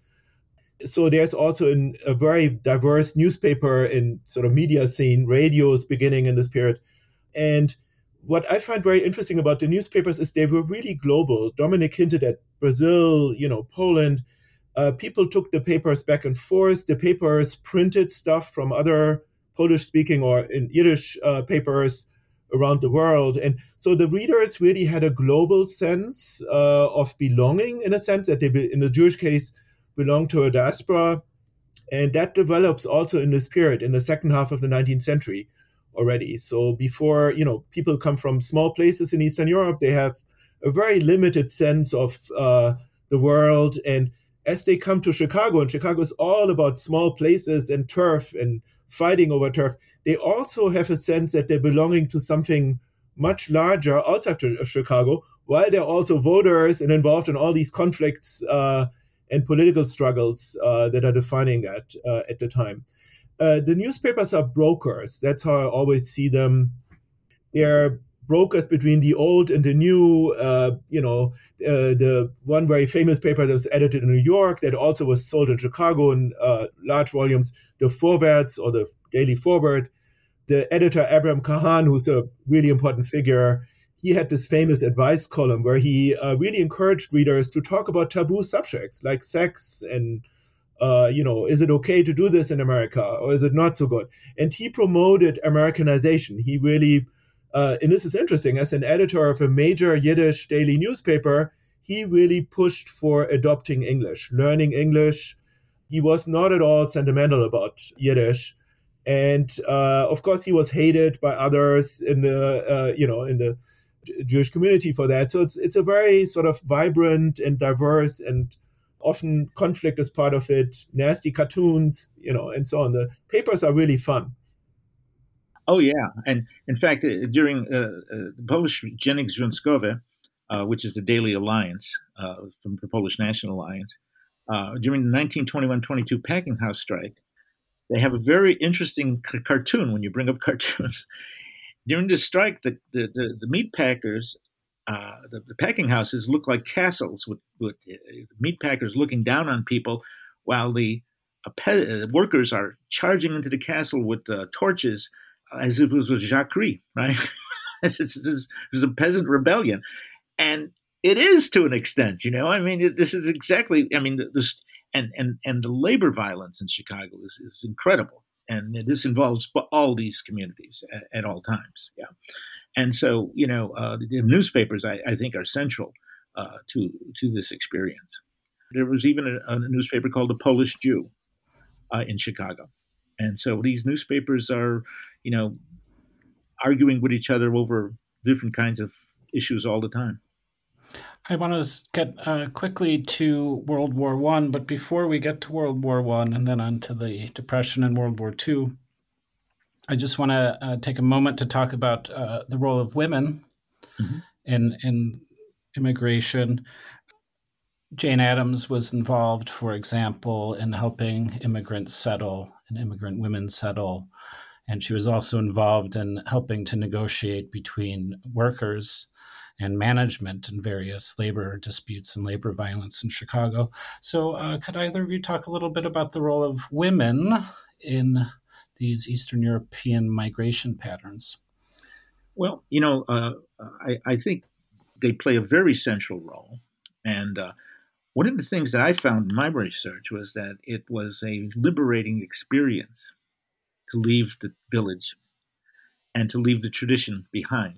So there's also an, a very diverse newspaper and sort of media scene, radios beginning in this period. And what I find very interesting about the newspapers is they were really global. Dominic hinted at Brazil, you know, Poland. Uh, people took the papers back and forth. The papers printed stuff from other Polish-speaking or in Yiddish uh, papers around the world. And so the readers really had a global sense uh, of belonging, in a sense that they, be, in the Jewish case, belong to a diaspora. And that develops also in this period, in the second half of the nineteenth century already. So before, you know, people come from small places in Eastern Europe, they have a very limited sense of uh, the world. And as they come to Chicago, and Chicago is all about small places and turf and fighting over turf, they also have a sense that they're belonging to something much larger outside of Chicago, while they're also voters and involved in all these conflicts uh, and political struggles uh, that are defining that uh, at the time. Uh, the newspapers are brokers. That's how I always see them. They're brokers between the old and the new. Uh, you know, uh, the one very famous paper that was edited in New York that also was sold in Chicago in uh, large volumes, the Vorwärts, or the Daily Forward. The editor, Abraham Kahan, who's a really important figure, he had this famous advice column where he uh, really encouraged readers to talk about taboo subjects like sex and, uh, you know, is it okay to do this in America or is it not so good? And he promoted Americanization. He really, uh, and this is interesting, as an editor of a major Yiddish daily newspaper, he really pushed for adopting English, learning English. He was not at all sentimental about Yiddish. And uh, of course, he was hated by others in the, uh, you know, in the Jewish community for that. So it's it's a very sort of vibrant and diverse, and often conflict is part of it, nasty cartoons, you know, and so on. The papers are really fun. Oh, yeah. And in fact, uh, during uh, uh, the Polish Dziennik Związkowy, uh, which is the daily alliance uh, from the Polish National Alliance, uh, during the nineteen twenty-one twenty-two packing house strike, they have a very interesting c- cartoon when you bring up cartoons. During the strike, the, the, the, the meat packers, uh, the, the packing houses look like castles with, with uh, meat packers looking down on people while the uh, pe- uh, workers are charging into the castle with uh, torches uh, as if it was a jacquerie, right? it's, it's, it's, it was a peasant rebellion. And it is to an extent, you know, I mean, it, this is exactly, I mean, this, and, and, and the labor violence in Chicago is, is incredible. And this involves all these communities at, at all times. Yeah. And so, you know, uh, the, the newspapers, I, I think, are central uh, to to this experience. There was even a, a newspaper called The Polish Jew uh, in Chicago. And so these newspapers are, you know, arguing with each other over different kinds of issues all the time. I want to get uh, quickly to World War One, but before we get to World War One and then on to the Depression and World War Two, I just want to uh, take a moment to talk about uh, the role of women mm-hmm. in in immigration. Jane Addams was involved, for example, in helping immigrants settle and immigrant women settle. And she was also involved in helping to negotiate between workers and management in various labor disputes and labor violence in Chicago. So uh, could either of you talk a little bit about the role of women in these Eastern European migration patterns? Well, you know, uh, I, I think they play a very central role. And uh, one of the things that I found in my research was that it was a liberating experience to leave the village and to leave the tradition behind.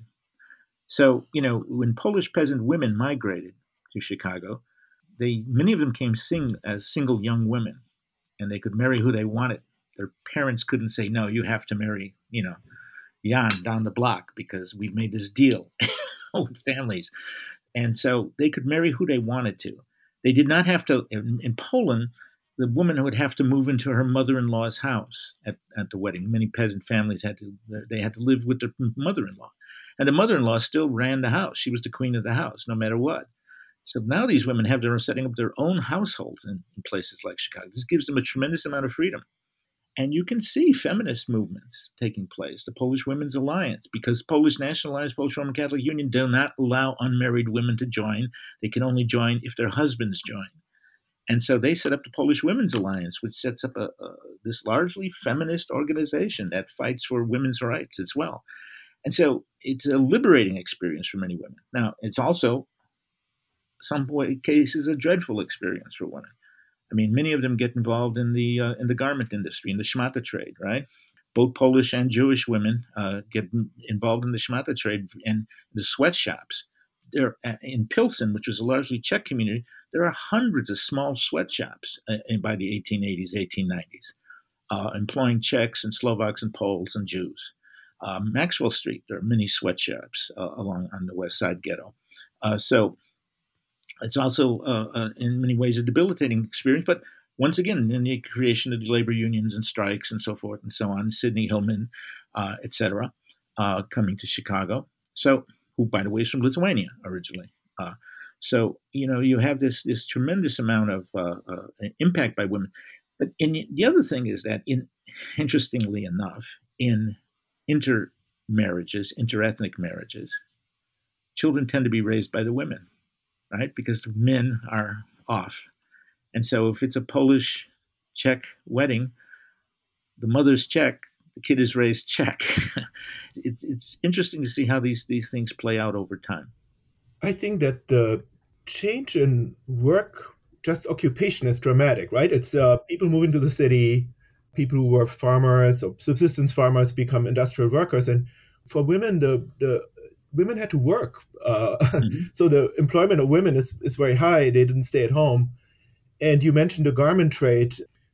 So, you know, when Polish peasant women migrated to Chicago, they many of them came sing as single young women, and they could marry who they wanted. Their parents couldn't say, no, you have to marry, you know, Jan down the block because we've made this deal with families. And so they could marry who they wanted to. They did not have to, in, in Poland, the woman would have to move into her mother-in-law's house at, at the wedding. Many peasant families had to, they had to live with their mother-in-law. And the mother-in-law still ran the house. She was the queen of the house, no matter what. So now these women have their setting up their own households in, in places like Chicago. This gives them a tremendous amount of freedom. And you can see feminist movements taking place. The Polish Women's Alliance, because Polish Nationalized Polish Roman Catholic Union do not allow unmarried women to join. They can only join if their husbands join. And so they set up the Polish Women's Alliance, which sets up a, a, this largely feminist organization that fights for women's rights as well. And so it's a liberating experience for many women. Now, it's also, some cases, a dreadful experience for women. I mean, many of them get involved in the uh, in the garment industry, in the shmata trade, right? Both Polish and Jewish women uh, get involved in the shmata trade and the sweatshops. There, in Pilsen, which was a largely Czech community, there are hundreds of small sweatshops uh, by the eighteen eighties, eighteen nineties, uh, employing Czechs and Slovaks and Poles and Jews. Uh, Maxwell Street, there are many sweatshops uh, along on the West Side ghetto. Uh, so it's also, uh, uh, in many ways, a debilitating experience. But once again, in the creation of the labor unions and strikes and so forth and so on, Sidney Hillman, uh, et cetera, uh, coming to Chicago. So, who, by the way, is from Lithuania originally. Uh, so, you know, you have this this tremendous amount of uh, uh, impact by women. But in, the other thing is that, in interestingly enough, in intermarriages, interethnic marriages, children tend to be raised by the women, right? Because the men are off. And so if it's a Polish Czech wedding, the mother's Czech, the kid is raised Czech. it's, it's interesting to see how these, these things play out over time. I think that the change in work, just occupation, is dramatic, right? It's uh, people moving to the city, people who were farmers or subsistence farmers become industrial workers. And for women, the, the women had to work. Uh, mm-hmm. So the employment of women is, is very high. They didn't stay at home. And you mentioned the garment trade.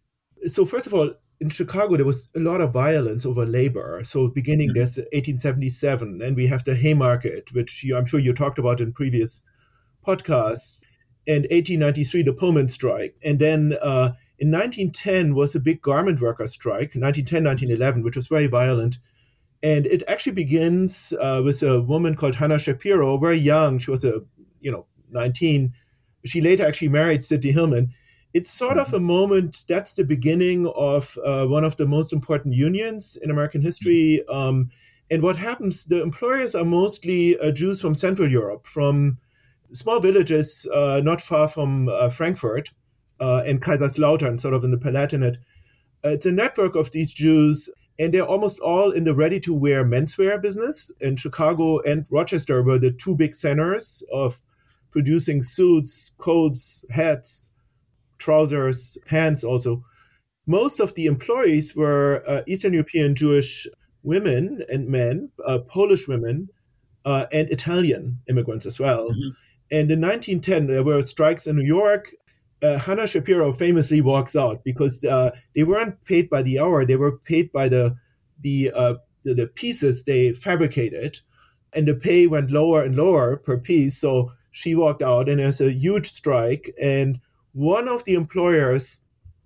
So first of all, in Chicago, there was a lot of violence over labor. So beginning mm-hmm. there's eighteen seventy-seven, and we have the Haymarket, which you, I'm sure you talked about in previous podcasts, and eighteen ninety-three, the Pullman strike. And then uh, in nineteen ten was a big garment worker strike, nineteen ten, nineteen eleven, which was very violent. And it actually begins uh, with a woman called Hannah Shapiro, very young. She was a, you know, nineteen. She later actually married Sidney Hillman. It's sort of a moment, that's the beginning of uh, one of the most important unions in American history. Um, and what happens, the employers are mostly uh, Jews from Central Europe, from small villages uh, not far from uh, Frankfurt uh, and Kaiserslautern, sort of in the Palatinate. Uh, it's a network of these Jews, and they're almost all in the ready-to-wear menswear business. And Chicago and Rochester were the two big centers of producing suits, coats, hats, trousers, pants also. Most of the employees were uh, Eastern European Jewish women and men, uh, Polish women, uh, and Italian immigrants as well. Mm-hmm. And in nineteen ten, there were strikes in New York. uh, Hannah Shapiro famously walks out because uh, they weren't paid by the hour; they were paid by the the uh, the, the pieces they fabricated, and the pay went lower and lower per piece. So she walked out, and there's a huge strike. And one of the employers,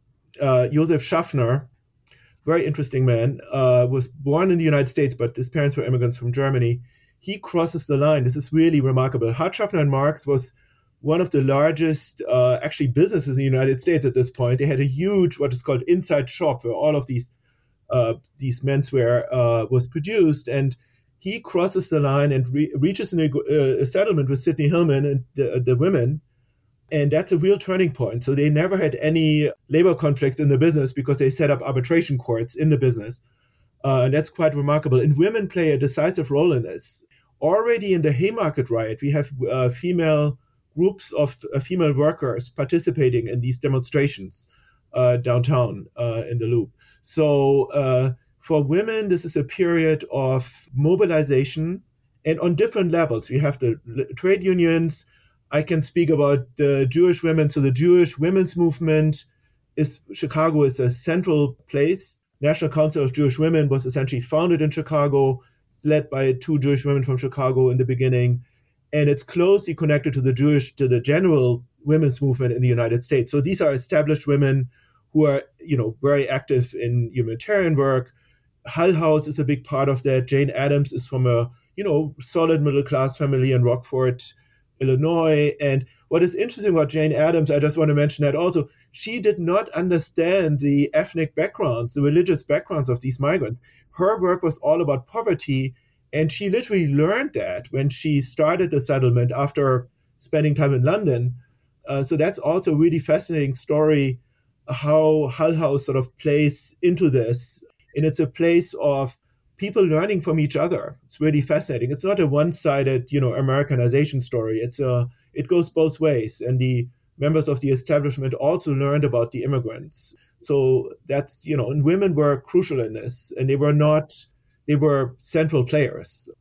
uh, Josef Schaffner, very interesting man, uh, was born in the United States, but his parents were immigrants from Germany. He crosses the line. This is really remarkable. Hart, Schaffner and Marx was one of the largest uh, actually businesses in the United States at this point. They had a huge, what is called inside shop, where all of these uh, these menswear uh, was produced. And he crosses the line and re- reaches a, a settlement with Sidney Hillman and the, the women. And that's a real turning point. So they never had any labor conflicts in the business because they set up arbitration courts in the business. Uh, and that's quite remarkable. And women play a decisive role in this. Already in the Haymarket riot, we have uh, female groups of uh, female workers participating in these demonstrations uh, downtown uh, in the Loop. So uh, for women, this is a period of mobilization, and on different levels. We have the trade unions. I can speak about the Jewish women. So the Jewish women's movement is, Chicago is a central place. National Council of Jewish Women was essentially founded in Chicago. It's led by two Jewish women from Chicago in the beginning. And it's closely connected to the Jewish, to the general women's movement in the United States. So these are established women who are, you know, very active in humanitarian work. Hull House is a big part of that. Jane Addams is from a, you know, solid middle-class family in Rockford, Illinois. And what is interesting about Jane Addams, I just want to mention that also, she did not understand the ethnic backgrounds, the religious backgrounds of these migrants. Her work was all about poverty, and she literally learned that when she started the settlement after spending time in London. Uh, so that's also a really fascinating story, how Hull House sort of plays into this. And it's a place of people learning from each other. It's really fascinating. It's not a one-sided, you know, Americanization story. It's a, it goes both ways. And the members of the establishment also learned about the immigrants. So that's, you know, and women were crucial in this, and they were not, they were central players.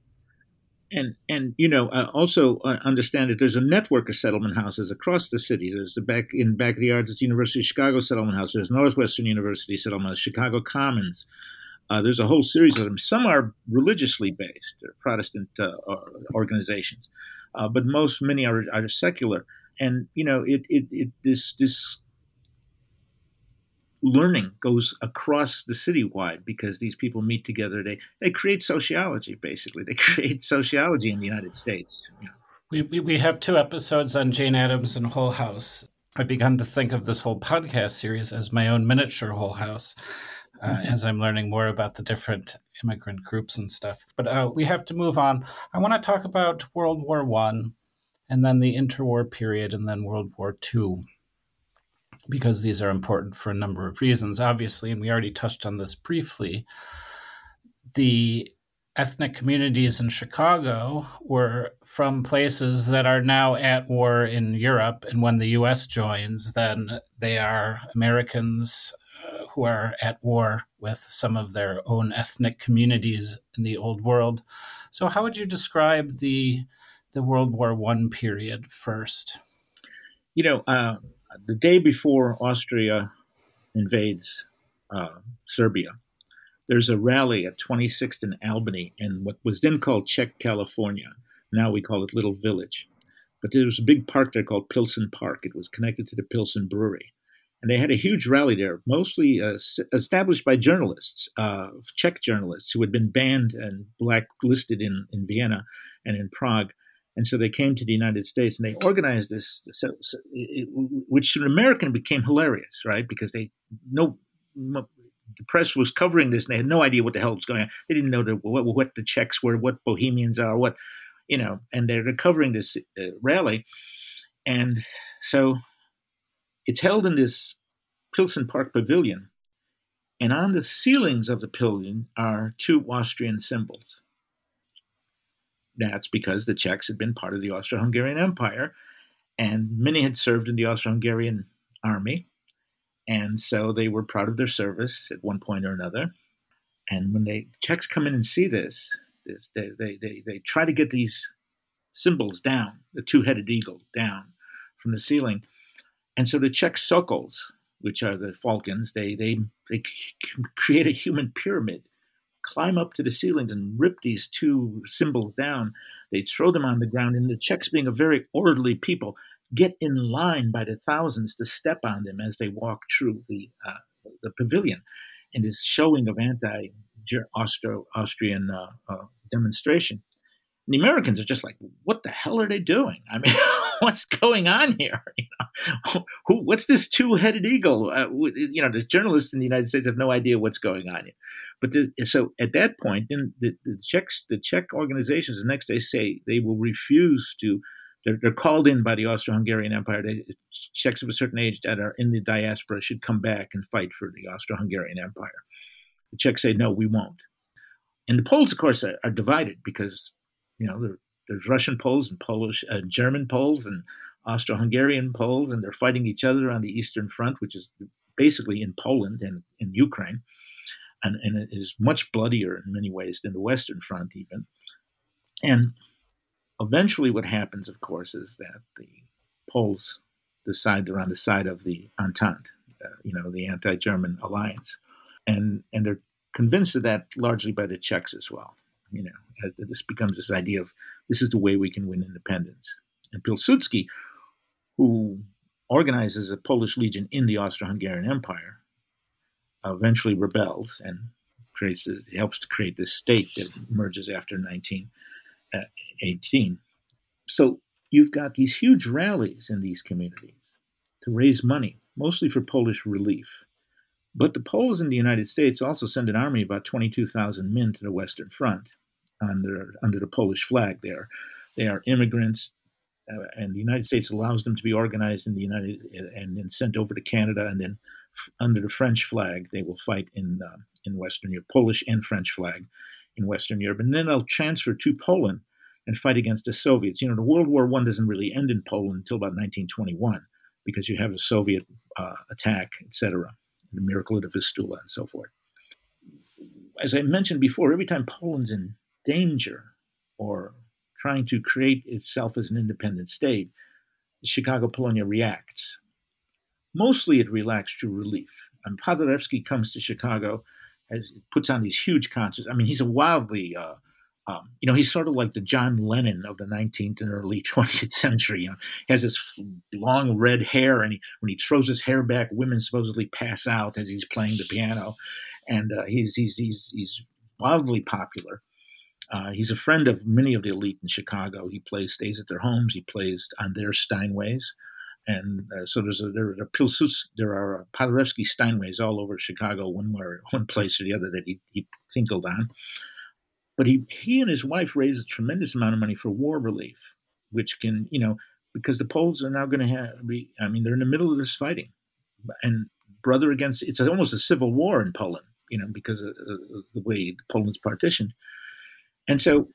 And, and you know, uh, also uh, understand that there's a network of settlement houses across the city. There's the back in back of the arts, University of Chicago Settlement House. There's Northwestern University Settlement House, Chicago Commons. Uh, there's a whole series of them. Some are religiously based, they're Protestant uh, organizations, uh, but most, many are, are secular. And you know, it, it, it this this learning goes across the citywide because these people meet together. They they create sociology, basically. They create sociology in the United States. You know. We, we we have two episodes on Jane Addams and Hull House. I've begun to think of this whole podcast series as my own miniature Hull House, uh, mm-hmm. as I'm learning more about the different immigrant groups and stuff. But uh, we have to move on. I want to talk about World War One, and then the interwar period, and then World War Two, because these are important for a number of reasons, obviously, and we already touched on this briefly. The ethnic communities in Chicago were from places that are now at war in Europe, and when the U S joins, then they are Americans uh, who are at war with some of their own ethnic communities in the Old World. So how would you describe the the World War One period first? You know, uh, the day before Austria invades uh, Serbia, there's a rally at twenty-sixth and Albany in what was then called Czech California. Now we call it Little Village. But there was a big park there called Pilsen Park. It was connected to the Pilsen Brewery. And they had a huge rally there, mostly uh, established by journalists, uh, Czech journalists who had been banned and blacklisted in, in Vienna and in Prague. And so they came to the United States and they organized this, so, so it, which in American became hilarious, right? Because they no, the press was covering this and they had no idea what the hell was going on. They didn't know the, what, what the Czechs were, what Bohemians are, what, you know, and they're covering this uh, rally. And so it's held in this Pilsen Park Pavilion. And on the ceilings of the pavilion are two Austrian symbols. That's because the Czechs had been part of the Austro-Hungarian Empire, and many had served in the Austro-Hungarian army, and so they were proud of their service at one point or another. And when the Czechs come in and see this, this they, they, they, they try to get these symbols down, the two-headed eagle down from the ceiling, And so the Czech Sokols, which are the falcons, they, they, they create a human pyramid, climb up to the ceilings and rip these two symbols down. They throw them on the ground, and the Czechs, being a very orderly people, get in line by the thousands to step on them as they walk through the uh, the pavilion, in this showing of anti-Austrian uh, uh, demonstration. And the Americans are just like, what the hell are they doing? I mean, what's going on here? You know, who, what's this two-headed eagle? Uh, you know, the journalists in the United States have no idea what's going on here. But the, so at that point, then the, the Czechs, the Czech organizations, the next day say they will refuse to. They're, they're called in by the Austro-Hungarian Empire. They, Czechs of a certain age that are in the diaspora should come back and fight for the Austro-Hungarian Empire. The Czechs say, no, we won't. And the Poles, of course, are, are divided because, you know, there, there's Russian Poles and Polish, uh, German Poles and Austro-Hungarian Poles, and they're fighting each other on the Eastern Front, which is basically in Poland and in Ukraine. And, and it is much bloodier in many ways than the Western Front even. And eventually what happens, of course, is that the Poles decide they're on the side of the Entente, uh, you know, the anti-German alliance. And and they're convinced of that largely by the Czechs as well. You know, as this becomes this idea of this is the way we can win independence. And Pilsudski, who organizes a Polish legion in the Austro-Hungarian Empire, eventually rebels and creates this, helps to create this state that emerges after nineteen eighteen. So you've got these huge rallies in these communities to raise money, mostly for Polish relief. But the Poles in the United States also send an army of about twenty-two thousand men to the Western Front under, under the Polish flag there. They are immigrants, uh, and the United States allows them to be organized in the United and then sent over to Canada, and then f- under the French flag, they will fight in uh, in Western Europe, Polish and French flag in Western Europe. And then they'll transfer to Poland and fight against the Soviets. You know, the World War One doesn't really end in Poland until about nineteen twenty-one because you have a Soviet uh, attack, et cetera, the miracle of the Vistula and so forth. As I mentioned before, every time Poland's in danger or trying to create itself as an independent state, the Chicago Polonia reacts. Mostly it reacts through relief. And Paderewski comes to Chicago, as puts on these huge concerts. I mean, he's a wildly, uh, um, you know, he's sort of like the John Lennon of the nineteenth and early twentieth century. You know, he has this long red hair, and he, when he throws his hair back, women supposedly pass out as he's playing the piano. And uh, he's, he's, he's, he's wildly popular. Uh, he's a friend of many of the elite in Chicago. He plays, stays at their homes. He plays on their Steinways. And uh, so there's a, there are Pilsudski, there are Paderewski Steinways all over Chicago, one where one place or the other that he, he tinkled on. But he he and his wife raised a tremendous amount of money for war relief, which can, you know, because the Poles are now going to have, be, I mean, they're in the middle of this fighting, and brother against, it's almost a civil war in Poland, you know, because of, of the way Poland's partitioned. And so,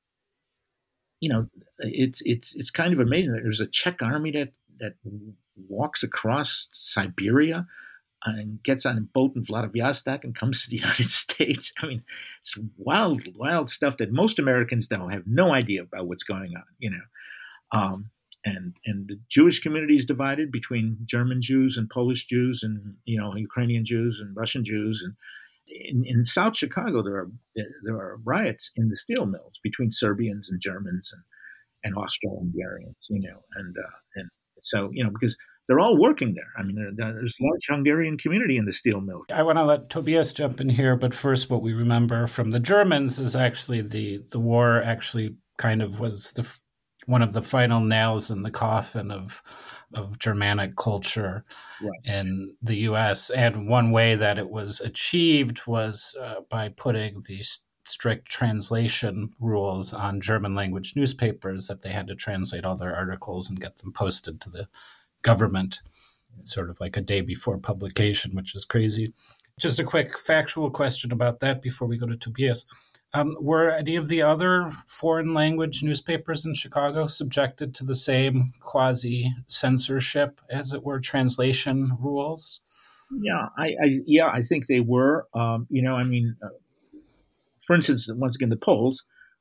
you know, it's it's it's kind of amazing that there's a Czech army that that walks across Siberia and gets on a boat in Vladivostok and comes to the United States. I mean, it's wild, wild stuff that most Americans don't have no idea about what's going on, you know. Um, and and the Jewish community is divided between German Jews and Polish Jews and, you know, Ukrainian Jews and Russian Jews. And in, in South Chicago, there are there are riots in the steel mills between Serbians and Germans and, and Austro-Hungarians, you know, and uh, and so, you know, because they're all working there. I mean, there, there's a large Hungarian community in the steel mill. I want to let Tobias jump in here, but first, what we remember from the Germans is actually the the war actually kind of was the one of the final nails in the coffin of of Germanic culture right. in the U S. And one way that it was achieved was uh, by putting these strict translation rules on German language newspapers, that they had to translate all their articles and get them posted to the government sort of like a day before publication, which is crazy. Just a quick factual question about that before we go to Tobias. Um, were any of the other foreign language newspapers in Chicago subjected to the same quasi-censorship, as it were, translation rules? Yeah, I, I yeah, I think they were. Um, you know, I mean, uh, for instance, once again, the Poles,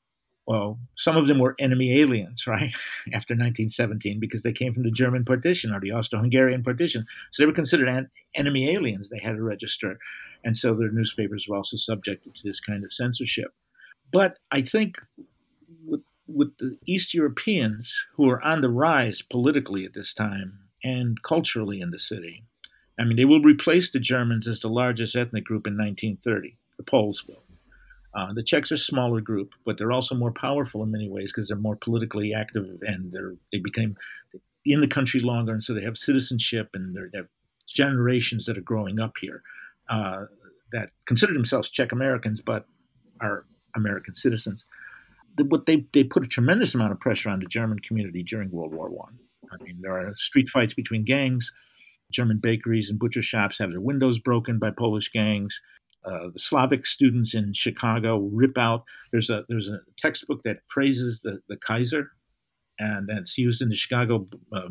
Well, some of them were enemy aliens, right? After nineteen seventeen, because they came from the German partition or the Austro-Hungarian partition. So they were considered an- enemy aliens. They had to register. And so their newspapers were also subjected to this kind of censorship. But I think with, with the East Europeans who are on the rise politically at this time and culturally in the city, I mean, they will replace the Germans as the largest ethnic group in nineteen thirty. The Poles will. Uh, the Czechs are a smaller group, but they're also more powerful in many ways because they're more politically active and they're they became in the country longer, and so they have citizenship and they have generations that are growing up here uh, that consider themselves Czech Americans but are American citizens. But they they put a tremendous amount of pressure on the German community during World War One. I. I mean, there are street fights between gangs. German bakeries and butcher shops have their windows broken by Polish gangs. Uh, the Slavic students in Chicago rip out. There's a there's a textbook that praises the, the Kaiser, and that's used in the Chicago uh,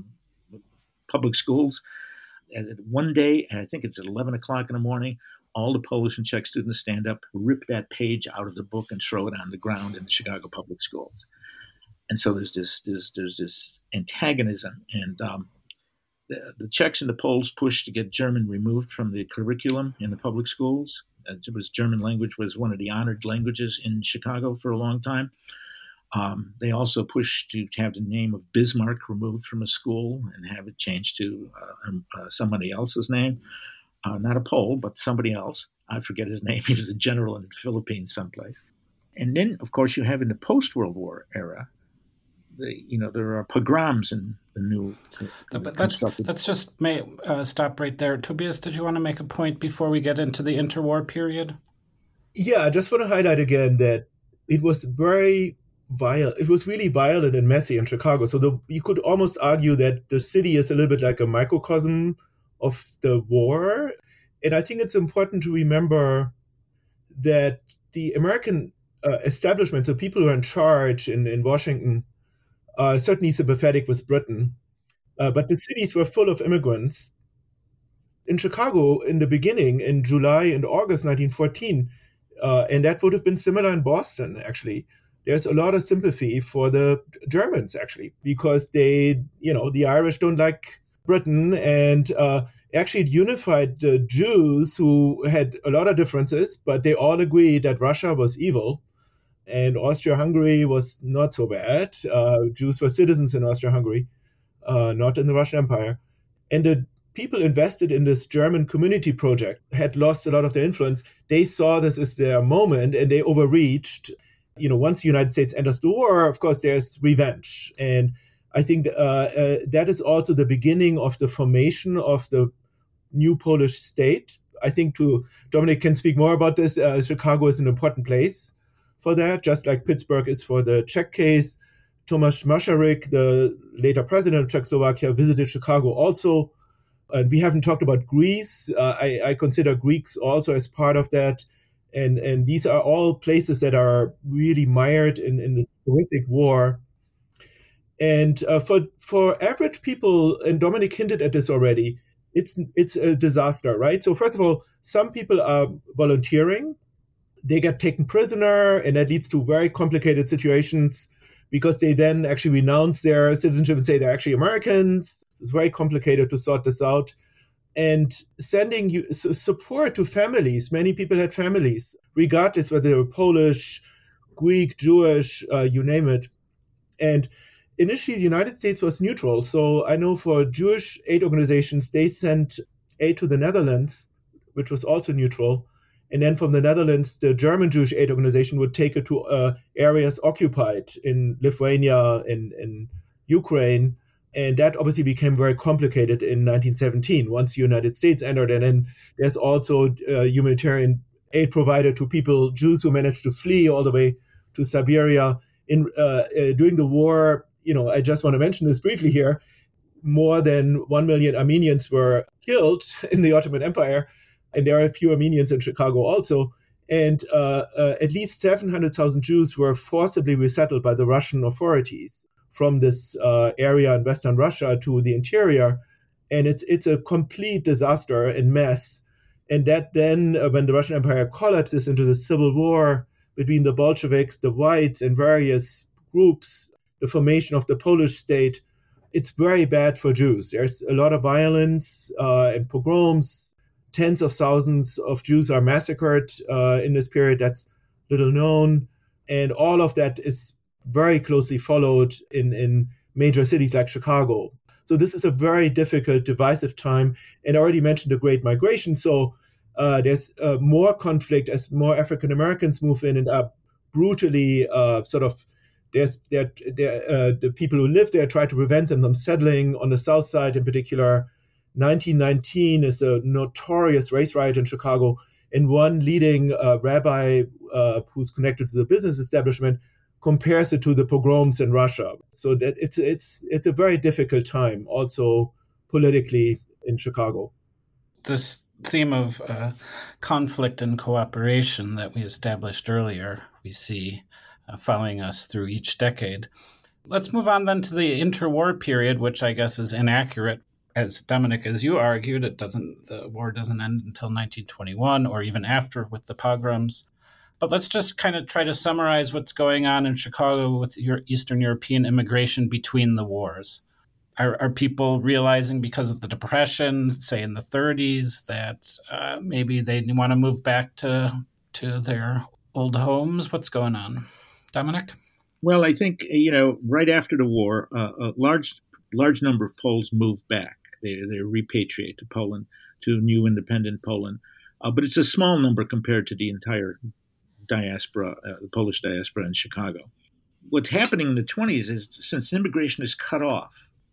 public schools. And one day, and I think it's at eleven o'clock in the morning, all the Polish and Czech students stand up, rip that page out of the book, and throw it on the ground in the Chicago public schools. And so there's this there's, there's this antagonism, and um, the, the Czechs and the Poles pushed to get German removed from the curriculum in the public schools. It was German language was one of the honored languages in Chicago for a long time. Um, they also pushed to have the name of Bismarck removed from a school and have it changed to uh, um, uh, somebody else's name, uh, not a Pole, but somebody else. I forget his name. He was a general in the Philippines someplace. And then, of course, you have in the post-World War era, the, you know, there are pogroms in the new. Uh, but let's let's just may, uh, stop right there. Tobias, did you want to make a point before we get into the interwar period? Yeah, I just want to highlight again that it was very violent. It was really violent and messy in Chicago. So the, you could almost argue that the city is a little bit like a microcosm of the war. And I think it's important to remember that the American uh, establishment, so people who are in charge in, in Washington, Uh, certainly sympathetic with Britain, uh, but the cities were full of immigrants. In Chicago, in the beginning, in July and August nineteen fourteen, uh, and that would have been similar in Boston, actually, there's a lot of sympathy for the Germans, actually, because they, you know, the Irish don't like Britain, and uh, actually it unified the Jews who had a lot of differences, but they all agreed that Russia was evil. And Austria-Hungary was not so bad. Uh, Jews were citizens in Austria-Hungary, uh, not in the Russian Empire. And the people invested in this German community project had lost a lot of their influence. They saw this as their moment and they overreached. You know, once the United States enters the war, of course, there's revenge. And I think uh, uh, that is also the beginning of the formation of the new Polish state. I think to Dominic can speak more about this. Uh, Chicago is an important place for that, just like Pittsburgh is for the Czech case. Tomáš Masaryk, the later president of Czechoslovakia, visited Chicago also. And we haven't talked about Greece. Uh, I, I consider Greeks also as part of that. And, and these are all places that are really mired in, in this horrific war. And uh, for for average people, and Dominic hinted at this already, it's it's a disaster, right? So first of all, some people are volunteering. They get taken prisoner, and that leads to very complicated situations because they then actually renounce their citizenship and say they're actually Americans. It's very complicated to sort this out. And sending you, so support to families. Many people had families, regardless whether they were Polish, Greek, Jewish, uh, you name it. And initially, the United States was neutral. So I know for Jewish aid organizations, they sent aid to the Netherlands, which was also neutral. And then from the Netherlands, the German Jewish aid organization would take it to uh, areas occupied in Lithuania and in Ukraine. And that obviously became very complicated in nineteen seventeen once the United States entered. And then there's also uh, humanitarian aid provided to people, Jews who managed to flee all the way to Siberia. In uh, uh, during the war, you know, I just want to mention this briefly here, more than one million Armenians were killed in the Ottoman Empire. And there are a few Armenians in Chicago also. And uh, uh, at least seven hundred thousand Jews were forcibly resettled by the Russian authorities from this uh, area in Western Russia to the interior. And it's it's a complete disaster and mess. And that then, uh, when the Russian Empire collapses into the civil war, between the Bolsheviks, the whites, and various groups, the formation of the Polish state, it's very bad for Jews. There's a lot of violence uh, and pogroms. Tens of thousands of Jews are massacred uh, in this period. That's little known. And all of that is very closely followed in, in major cities like Chicago. So this is a very difficult, divisive time. And I already mentioned the Great Migration. So uh, there's uh, more conflict as more African Americans move in and are brutally uh, sort of, there's there, there, uh, the people who live there try to prevent them from settling on the South Side in particular. nineteen nineteen is a notorious race riot in Chicago. And one leading uh, rabbi uh, who's connected to the business establishment compares it to the pogroms in Russia. So that it's it's it's a very difficult time, also politically in Chicago. This theme of uh, conflict and cooperation that we established earlier, we see uh, following us through each decade. Let's move on then to the interwar period, which I guess is inaccurate. As Dominic, as you argued, it doesn't. The war doesn't end until nineteen twenty-one, or even after with the pogroms. But let's just kind of try to summarize what's going on in Chicago with your Eastern European immigration between the wars. Are, are people realizing because of the Depression, say in the thirties, that uh, maybe they want to move back to to their old homes? What's going on, Dominic? Well, I think, you know, right after the war, uh, a large large number of Poles moved back. They they repatriate to Poland, to new independent Poland, uh, but it's a small number compared to the entire diaspora, uh, the Polish diaspora in Chicago. What's happening in the twenties is, since immigration is cut off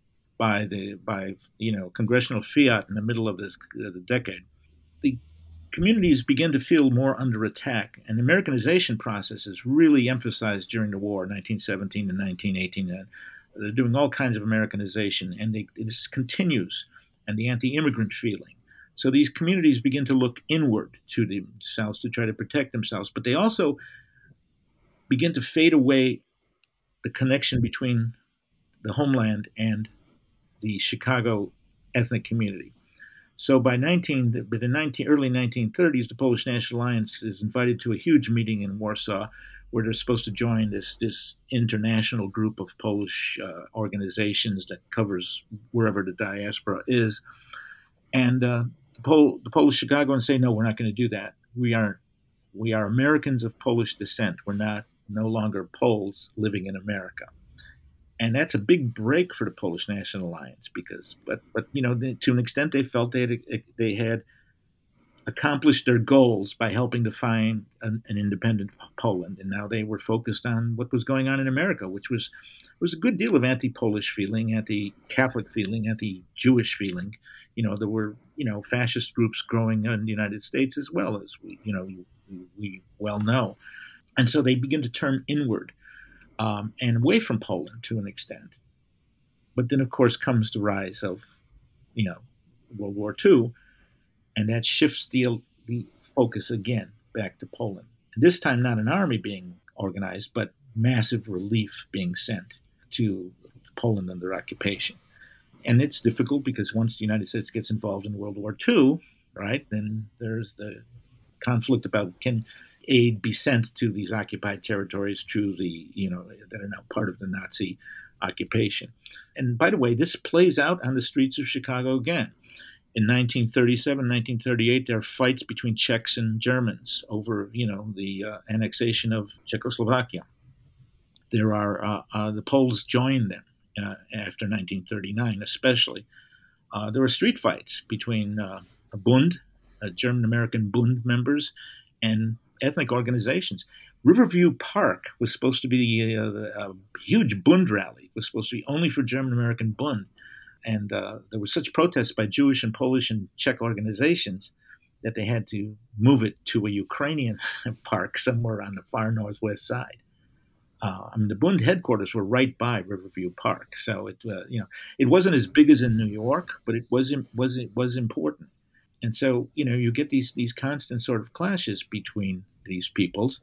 by the by you know congressional fiat in the middle of this uh, the decade, the communities begin to feel more under attack, and the Americanization process is really emphasized during the war, nineteen seventeen to nineteen eighteen. Uh, they're doing all kinds of Americanization, and they, this continues, and the anti-immigrant feeling. So these communities begin to look inward to themselves to try to protect themselves, but they also begin to fade away the connection between the homeland and the Chicago ethnic community. So by nineteen, by the nineteen, early nineteen thirties, the Polish National Alliance is invited to a huge meeting in Warsaw, where they're supposed to join this this international group of Polish uh, organizations that covers wherever the diaspora is. And uh, the, Pol- the Polish Chicagoans say, no, we're not going to do that. We are we are Americans of Polish descent. We're not no longer Poles living in America. And that's a big break for the Polish National Alliance because, but but you know, they, to an extent, they felt they had they had accomplished their goals by helping to find an, an independent Poland, and now they were focused on what was going on in America, which was was a good deal of anti-Polish feeling, anti-Catholic feeling, anti-Jewish feeling. You know, there were you know fascist groups growing in the United States as well, as we you know we, we well know, and so they begin to turn inward um, and away from Poland to an extent. But then, of course, comes the rise of you know World War Two. And that shifts the, the focus again back to Poland. And this time, not an army being organized, but massive relief being sent to Poland under occupation. And it's difficult because once the United States gets involved in World War Two, right, then there's the conflict about can aid be sent to these occupied territories through the, you know, that are now part of the Nazi occupation. And by the way, this plays out on the streets of Chicago again. In nineteen thirty-seven, nineteen thirty-eight, there are fights between Czechs and Germans over, you know, the uh, annexation of Czechoslovakia. There are uh, uh, the Poles joined them uh, after nineteen thirty-nine, especially. Uh, there were street fights between uh, a Bund, uh, German-American Bund members, and ethnic organizations. Riverview Park was supposed to be a, a huge Bund rally. It was supposed to be only for German-American Bund. And uh, there were such protests by Jewish and Polish and Czech organizations that they had to move it to a Ukrainian park somewhere on the far northwest side. Uh, I mean, the Bund headquarters were right by Riverview Park, so it uh, you know it wasn't as big as in New York, but it was was it was important. And so you know you get these these constant sort of clashes between these peoples.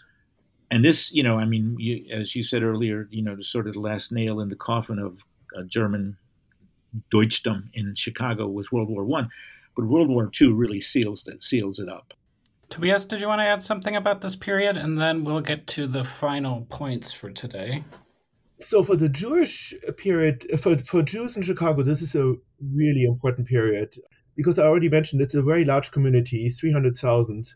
And this, you know, I mean, you, as you said earlier, you know, the sort of the last nail in the coffin of uh, German Deutschdom in Chicago was World War One, but World War Two really seals it, seals it up. Tobias, did you want to add something about this period? And then we'll get to the final points for today. So for the Jewish period, for, for Jews in Chicago, this is a really important period because I already mentioned it's a very large community, three hundred thousand.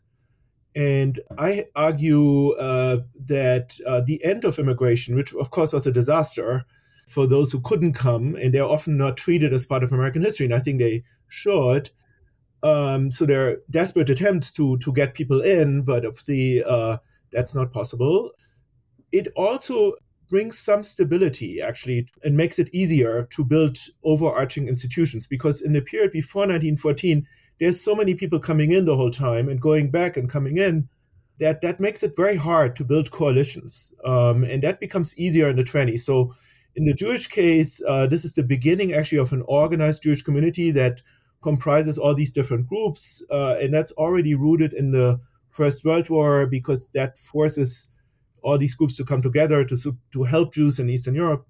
And I argue uh, that uh, the end of immigration, which of course was a disaster for those who couldn't come, and they're often not treated as part of American history, and I think they should. Um, so there are desperate attempts to to get people in, but obviously uh, that's not possible. It also brings some stability, actually, and makes it easier to build overarching institutions, because in the period before nineteen fourteen, there's so many people coming in the whole time and going back and coming in that that makes it very hard to build coalitions. Um, and that becomes easier in the twenties. So in the Jewish case, uh, this is the beginning actually of an organized Jewish community that comprises all these different groups. Uh, and that's already rooted in the First World War, because that forces all these groups to come together to, to help Jews in Eastern Europe.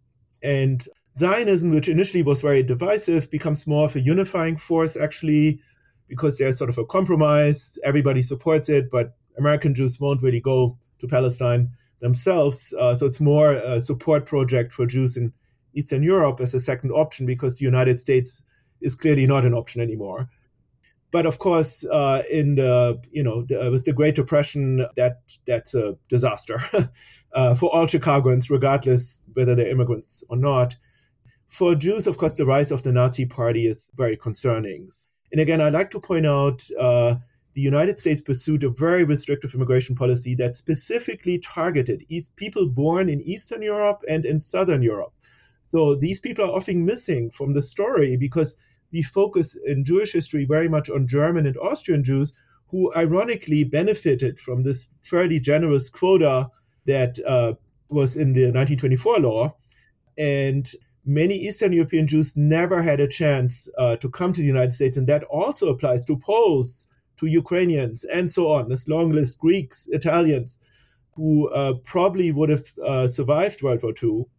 And Zionism, which initially was very divisive, becomes more of a unifying force, actually, because there's sort of a compromise. Everybody supports it, but American Jews won't really go to Palestine themselves. Uh, so it's more a support project for Jews in Eastern Europe as a second option, because the United States is clearly not an option anymore. But of course, uh, in the you know the, with the Great Depression, that that's a disaster uh, for all Chicagoans, regardless whether they're immigrants or not. For Jews, of course, the rise of the Nazi Party is very concerning. And again, I'd like to point out uh, the United States pursued a very restrictive immigration policy that specifically targeted East, people born in Eastern Europe and in Southern Europe. So these people are often missing from the story, because we focus in Jewish history very much on German and Austrian Jews, who ironically benefited from this fairly generous quota that uh, was in the nineteen twenty-four law. And many Eastern European Jews never had a chance uh, to come to the United States. And that also applies to Poles, to Ukrainians, and so on. This long list, Greeks, Italians, who uh, probably would have uh, survived World War Two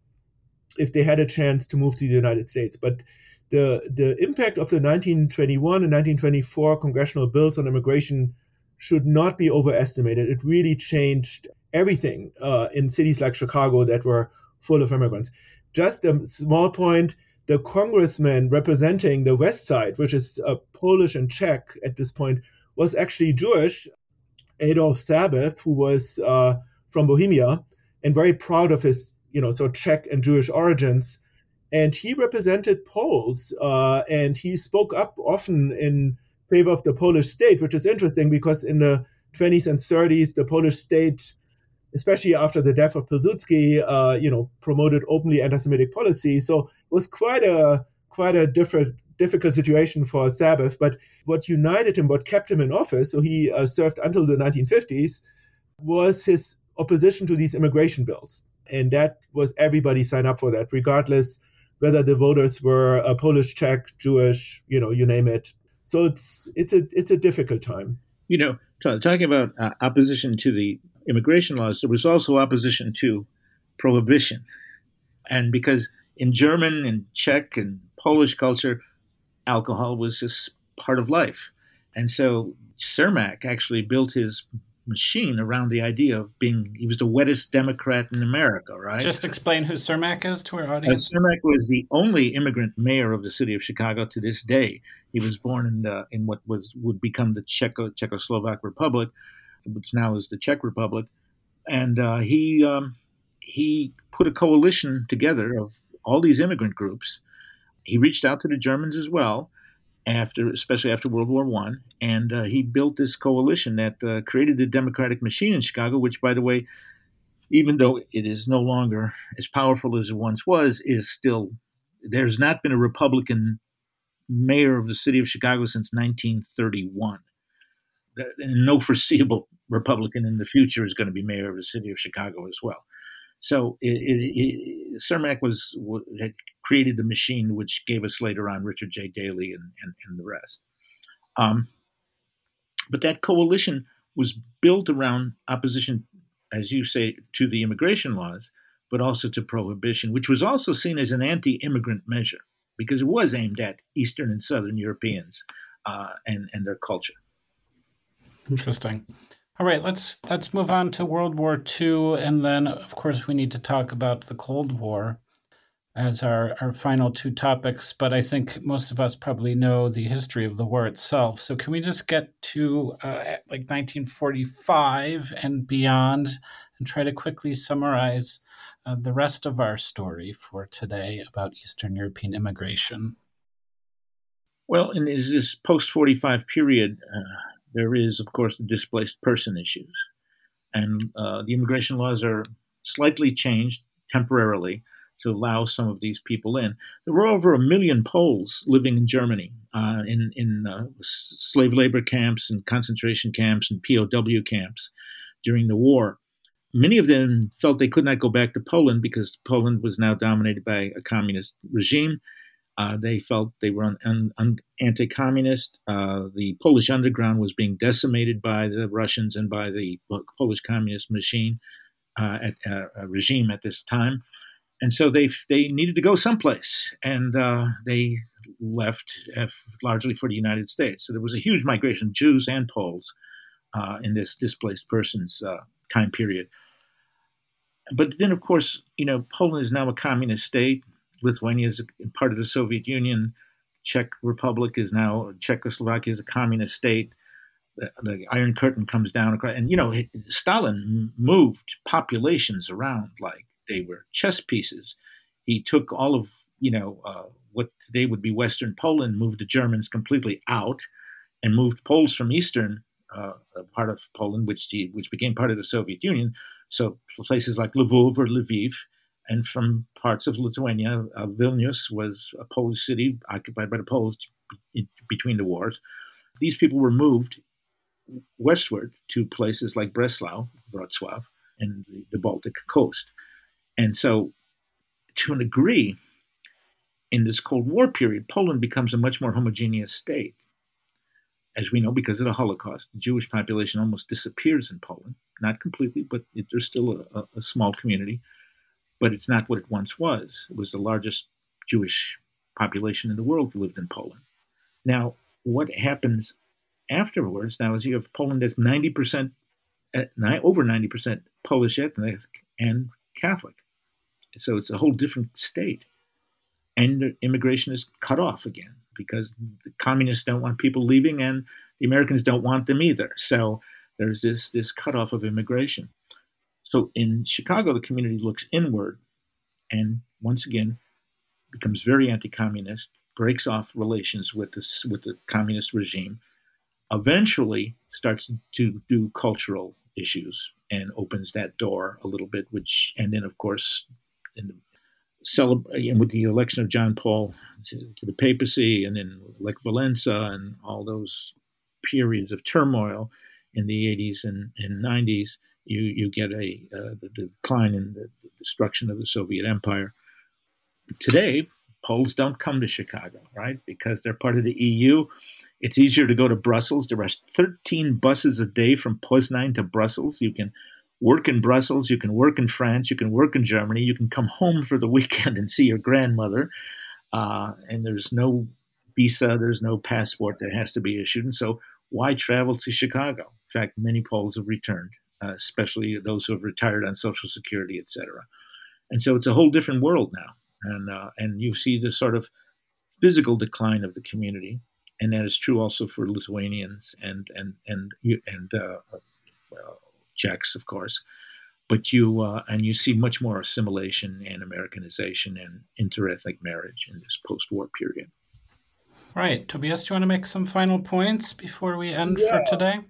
if they had a chance to move to the United States. But the, the impact of the nineteen twenty-one and nineteen twenty-four congressional bills on immigration should not be overestimated. It really changed everything uh, in cities like Chicago that were full of immigrants. Just a small point, the congressman representing the West Side, which is uh, Polish and Czech at this point, was actually Jewish, Adolf Sabath, who was uh, from Bohemia and very proud of his, you know, so Czech and Jewish origins. And he represented Poles, uh, and he spoke up often in favor of the Polish state, which is interesting because in the twenties and thirties, the Polish state, especially after the death of Pilsudski, uh, you know, promoted openly anti-Semitic policy. So it was quite a quite a different, difficult situation for Sabath. But what united him, what kept him in office, so he uh, served until the nineteen fifties, was his opposition to these immigration bills. And that was, everybody signed up for that, regardless whether the voters were uh, Polish, Czech, Jewish, you know, you name it. So it's it's a it's a difficult time. You know, t- talking about uh, opposition to the immigration laws, there was also opposition to prohibition. And because in German and Czech and Polish culture, alcohol was just part of life. And so Cermak actually built his machine around the idea of being, he was the wettest Democrat in America, right? Just explain who Cermak is to our audience. Uh, Cermak was the only immigrant mayor of the city of Chicago to this day. He was born in the, in what was would become the Czecho, Czechoslovak Republic, which now is the Czech Republic. And uh, he um, he put a coalition together of all these immigrant groups. He reached out to the Germans as well, after, especially after World War One, and uh, he built this coalition that uh, created the Democratic machine in Chicago, which, by the way, even though it is no longer as powerful as it once was, is still, there's not been a Republican mayor of the city of Chicago since nineteen thirty-one. And no foreseeable Republican in the future is going to be mayor of the city of Chicago as well. So it, it, it, Cermak was had created the machine, which gave us later on Richard J. Daley and, and, and the rest. Um, but that coalition was built around opposition, as you say, to the immigration laws, but also to prohibition, which was also seen as an anti-immigrant measure because it was aimed at Eastern and Southern Europeans uh, and, and their culture. Interesting. All right, let's let's move on to World War Two, and then, of course, we need to talk about the Cold War as our, our final two topics, but I think most of us probably know the history of the war itself. So can we just get to uh, like nineteen forty-five and beyond and try to quickly summarize uh, the rest of our story for today about Eastern European immigration? Well, in this post forty-five period, uh, there is, of course, the displaced person issues. And uh, the immigration laws are slightly changed temporarily to allow some of these people in. There were over a million Poles living in Germany, uh, in, in uh, slave labor camps and concentration camps and P O W camps during the war. Many of them felt they could not go back to Poland because Poland was now dominated by a communist regime. Uh, they felt they were un, un, un, anti-communist. Uh, the Polish underground was being decimated by the Russians and by the Polish communist machine uh, at, uh, regime at this time. And so they they needed to go someplace, and uh, they left uh, largely for the United States. So there was a huge migration of Jews and Poles uh, in this displaced persons uh, time period. But then, of course, you know, Poland is now a communist state. Lithuania is a part of the Soviet Union. Czech Republic is now, Czechoslovakia is a communist state. The, the Iron Curtain comes down across, and you know, Stalin moved populations around like they were chess pieces. He took all of, you know, uh, what today would be Western Poland, moved the Germans completely out, and moved Poles from Eastern uh, part of Poland, which the, which became part of the Soviet Union. So places like Lvov or Lviv, and from parts of Lithuania, uh, Vilnius was a Polish city occupied by the Poles in, between the wars. These people were moved westward to places like Breslau, Wrocław, and the, the Baltic coast. And so, to a degree, in this Cold War period, Poland becomes a much more homogeneous state. As we know, because of the Holocaust, the Jewish population almost disappears in Poland. Not completely, but it, there's still a, a small community. But it's not what it once was. It was the largest Jewish population in the world that lived in Poland. Now, what happens afterwards now is you have Poland that's ninety percent, over ninety percent Polish ethnic and Catholic. So it's a whole different state. And the immigration is cut off again because the communists don't want people leaving and the Americans don't want them either. So there's this, this cutoff of immigration. So in Chicago, the community looks inward and once again becomes very anti-communist, breaks off relations with this, with the communist regime, eventually starts to do cultural issues and opens that door a little bit, which, and then of course, in the celebrate with the election of John Paul to, to the papacy, and then Lech Walesa and all those periods of turmoil in the eighties and, and nineties, you you get a uh, the decline in the, the destruction of the Soviet Empire. Today, Poles don't come to Chicago, right? Because they're part of the E U. It's easier to go to Brussels. There are thirteen buses a day from Poznan to Brussels. You can work in Brussels, you can work in France, you can work in Germany, you can come home for the weekend and see your grandmother. Uh, and there's no visa, there's no passport that has to be issued. And so why travel to Chicago? In fact, many Poles have returned, uh, especially those who have retired on Social Security, et cetera. And so it's a whole different world now. And, uh, and you see the sort of physical decline of the community. And that is true also for Lithuanians and, and, and, and uh, well, Czechs, of course, but you uh, and you see much more assimilation and Americanization and interethnic marriage in this post-war period. Right. Tobias, do you want to make some final points before we end yeah. for today?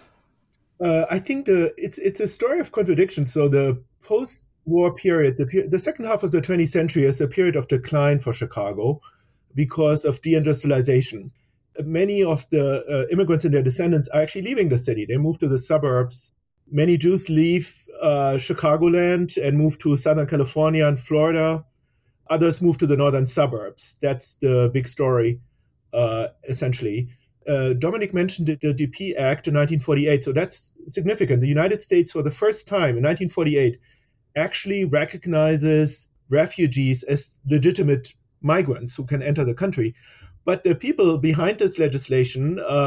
Uh, I think the it's it's a story of contradiction. So the post-war period, the, per- the second half of the twentieth century is a period of decline for Chicago because of deindustrialization. Many of the uh, immigrants and their descendants are actually leaving the city. They move to the suburbs. Many Jews leave uh, Chicagoland and move to Southern California and Florida. Others move to the northern suburbs. That's the big story, uh, essentially. Uh, Dominic mentioned the, the D P Act in nineteen forty-eight, so that's significant. The United States, for the first time in nineteen forty-eight, actually recognizes refugees as legitimate migrants who can enter the country. But the people behind this legislation uh,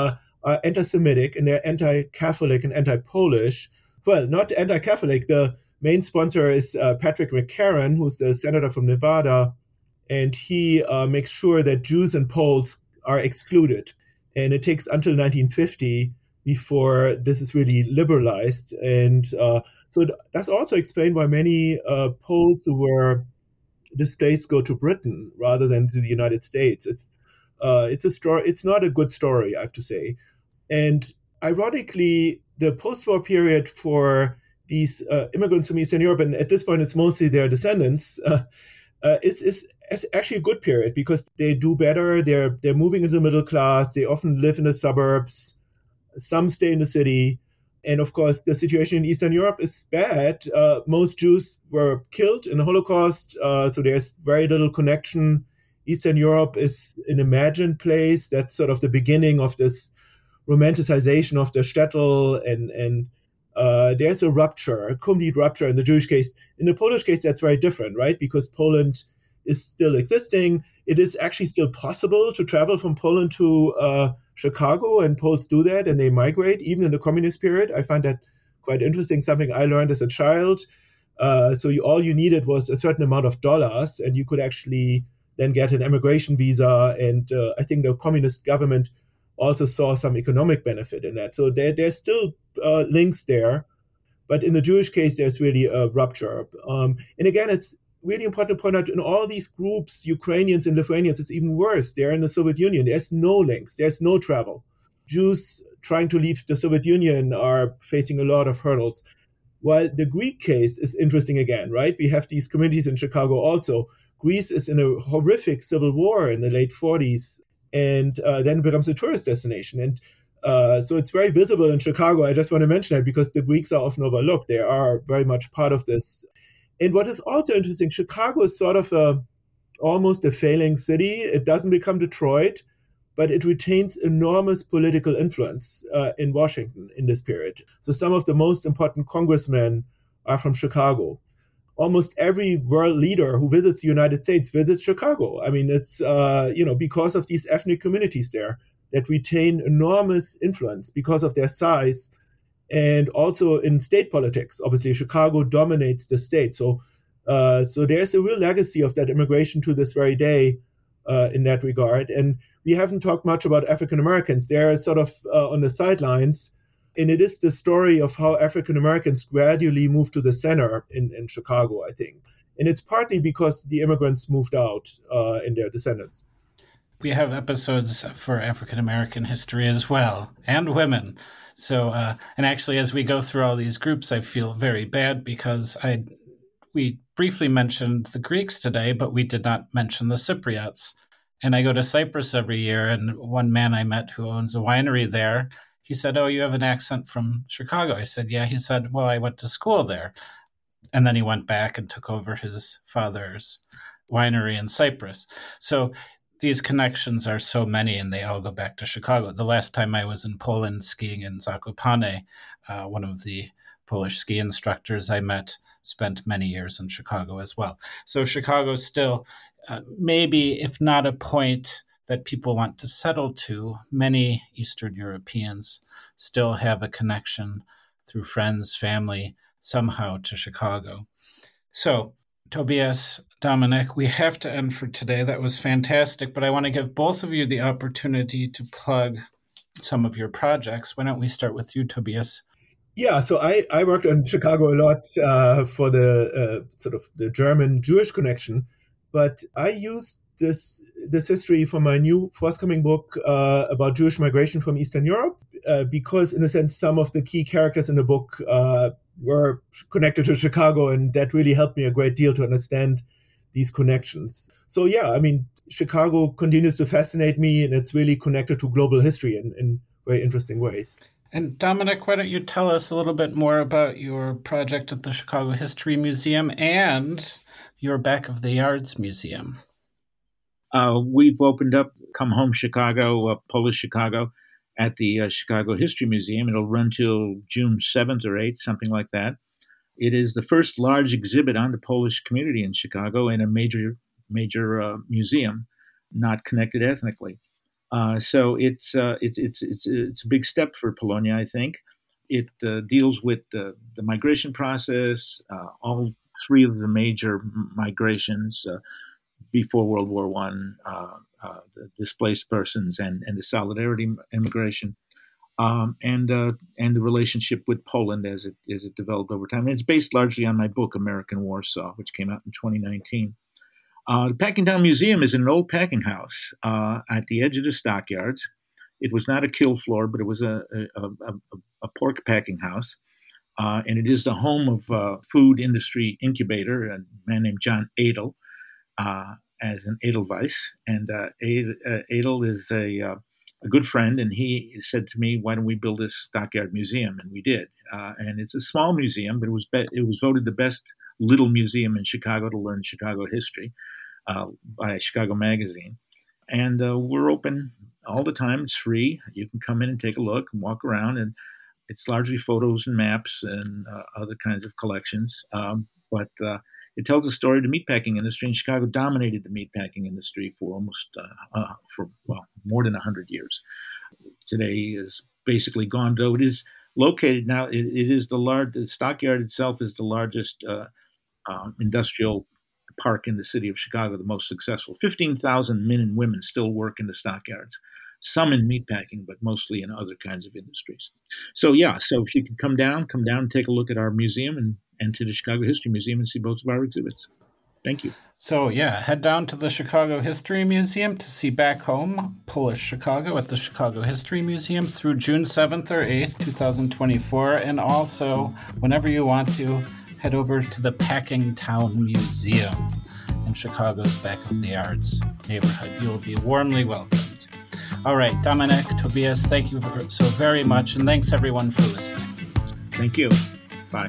are anti-Semitic and they're anti-Catholic and anti-Polish. Well, not anti-Catholic. The main sponsor is uh, Patrick McCarran, who's a senator from Nevada, and he uh, makes sure that Jews and Poles are excluded. And it takes until nineteen fifty before this is really liberalized. And uh, so that's also explained why many uh, Poles who were displaced go to Britain rather than to the United States. It's uh, it's a story. It's not a good story, I have to say. And ironically, the post-war period for these uh, immigrants from Eastern Europe, and at this point it's mostly their descendants, uh, uh, is, is is actually a good period because they do better. They're they're moving into the middle class. They often live in the suburbs. Some stay in the city. And of course, the situation in Eastern Europe is bad. Uh, most Jews were killed in the Holocaust, uh, so there's very little connection. Eastern Europe is an imagined place. That's sort of the beginning of this romanticization of the shtetl, and and uh, there's a rupture, a complete rupture in the Jewish case. In the Polish case, that's very different, right? Because Poland is still existing. It is actually still possible to travel from Poland to uh, Chicago, and Poles do that, and they migrate, even in the communist period. I find that quite interesting, something I learned as a child. Uh, so you, all you needed was a certain amount of dollars, and you could actually then get an immigration visa. And uh, I think the communist government also saw some economic benefit in that. So there, there's still uh, links there. But in the Jewish case, there's really a rupture. Um, and again, it's really important to point out in all these groups, Ukrainians and Lithuanians, it's even worse. They're in the Soviet Union. There's no links. There's no travel. Jews trying to leave the Soviet Union are facing a lot of hurdles. While the Greek case is interesting again, right? We have these communities in Chicago also. Greece is in a horrific civil war in the late forties, and uh, then becomes a tourist destination. And uh, so it's very visible in Chicago. I just want to mention that because the Greeks are often overlooked. They are very much part of this. And what is also interesting, Chicago is sort of a, almost a failing city. It doesn't become Detroit, but it retains enormous political influence uh, in Washington in this period. So some of the most important congressmen are from Chicago. Almost every world leader who visits the United States visits Chicago. I mean, it's, uh, you know, because of these ethnic communities there that retain enormous influence because of their size. And also in state politics, obviously, Chicago dominates the state. So uh, so there's a real legacy of that immigration to this very day uh, in that regard. And we haven't talked much about African Americans. They're sort of uh, on the sidelines. And it is the story of how African Americans gradually moved to the center in, in Chicago, I think. And it's partly because the immigrants moved out uh, in their descendants. We have episodes for African American history as well, and women. So, uh, and actually, as we go through all these groups, I feel very bad because I, we briefly mentioned the Greeks today, but we did not mention the Cypriots. And I go to Cyprus every year, and one man I met who owns a winery there, he said, "Oh, you have an accent from Chicago." I said, "Yeah." He said, "Well, I went to school there." And then he went back and took over his father's winery in Cyprus. So these connections are so many, and they all go back to Chicago. The last time I was in Poland skiing in Zakopane, uh, one of the Polish ski instructors I met spent many years in Chicago as well. So Chicago still, uh, maybe if not a point that people want to settle to, many Eastern Europeans still have a connection through friends, family, somehow to Chicago. So Tobias, Dominic, we have to end for today. That was fantastic, but I want to give both of you the opportunity to plug some of your projects. Why don't we start with you, Tobias? Yeah, so I, I worked in Chicago a lot uh, for the uh, sort of the German-Jewish connection, but I used this this history for my new forthcoming book uh, about Jewish migration from Eastern Europe, uh, because in a sense, some of the key characters in the book uh, were connected to Chicago, and that really helped me a great deal to understand these connections. So yeah, I mean, Chicago continues to fascinate me, and it's really connected to global history in, in very interesting ways. And Dominic, why don't you tell us a little bit more about your project at the Chicago History Museum and your Back of the Yards Museum? Uh, we've opened up Come Home Chicago, uh, Polish Chicago, at the uh, Chicago History Museum. It'll run till June seventh or eighth, something like that. It is the first large exhibit on the Polish community in Chicago in a major, major uh, museum, not connected ethnically. Uh, so it's, uh, it's it's it's it's a big step for Polonia, I think. It uh, deals with uh, the migration process, uh, all three of the major migrations uh, before World War One, uh, uh, the displaced persons and, and the solidarity immigration, um, and uh, and the relationship with Poland as it as it developed over time. And it's based largely on my book American Warsaw, which came out in twenty nineteen. Uh, the Packing Town Museum is an old packing house uh, at the edge of the stockyards. It was not a kill floor, but it was a, a, a, a pork packing house. Uh, and it is the home of uh, food industry incubator, a man named John Adel, uh, as an Edelweiss. And uh, Adel is a, uh, a good friend, and he said to me, why don't we build this stockyard museum? And we did. Uh, and it's a small museum, but it was be- it was voted the best little museum in Chicago to learn Chicago history uh, by Chicago Magazine. And uh, we're open all the time. It's free. You can come in and take a look and walk around. And it's largely photos and maps and uh, other kinds of collections. Um, but uh, it tells a story of the meatpacking industry. And Chicago dominated the meatpacking industry for almost, uh, uh, for well, more than one hundred years. Today is basically gone, though it is located now. It, it is the large, the stockyard itself is the largest uh, um, industrial park in the city of Chicago, the most successful. fifteen thousand men and women still work in the stockyards, some in meatpacking, but mostly in other kinds of industries. So, yeah, so if you can come down, come down and take a look at our museum and, and to the Chicago History Museum and see both of our exhibits. Thank you. So, yeah, head down to the Chicago History Museum to see Back Home, Polish Chicago at the Chicago History Museum through June seventh or eighth, twenty twenty-four. And also, whenever you want to, head over to the Packing Town Museum in Chicago's Back of the Yards neighborhood. You will be warmly welcomed. All right, Dominic, Tobias, thank you so very much, and thanks everyone for listening. Thank you. Bye.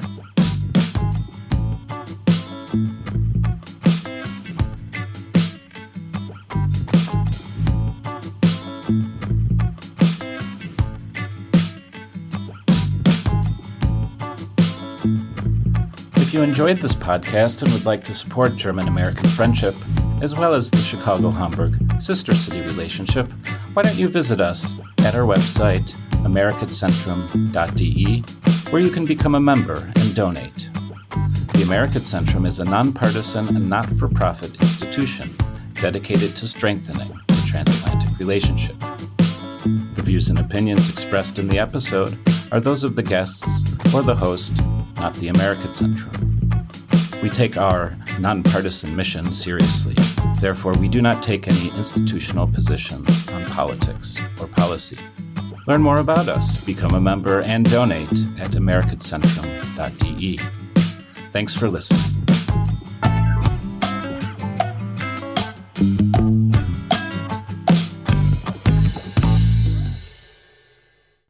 If you enjoyed this podcast and would like to support German-American friendship, as well as the Chicago-Hamburg sister city relationship, why don't you visit us at our website, americatcentrum dot d e, where you can become a member and donate. The American Centrum is a nonpartisan and not-for-profit institution dedicated to strengthening the transatlantic relationship. The views and opinions expressed in the episode are those of the guests or the host, not the American Centrum. We take our nonpartisan mission seriously. Therefore, we do not take any institutional positions on politics or policy. Learn more about us, become a member, and donate at americatcentrum dot d e. Thanks for listening.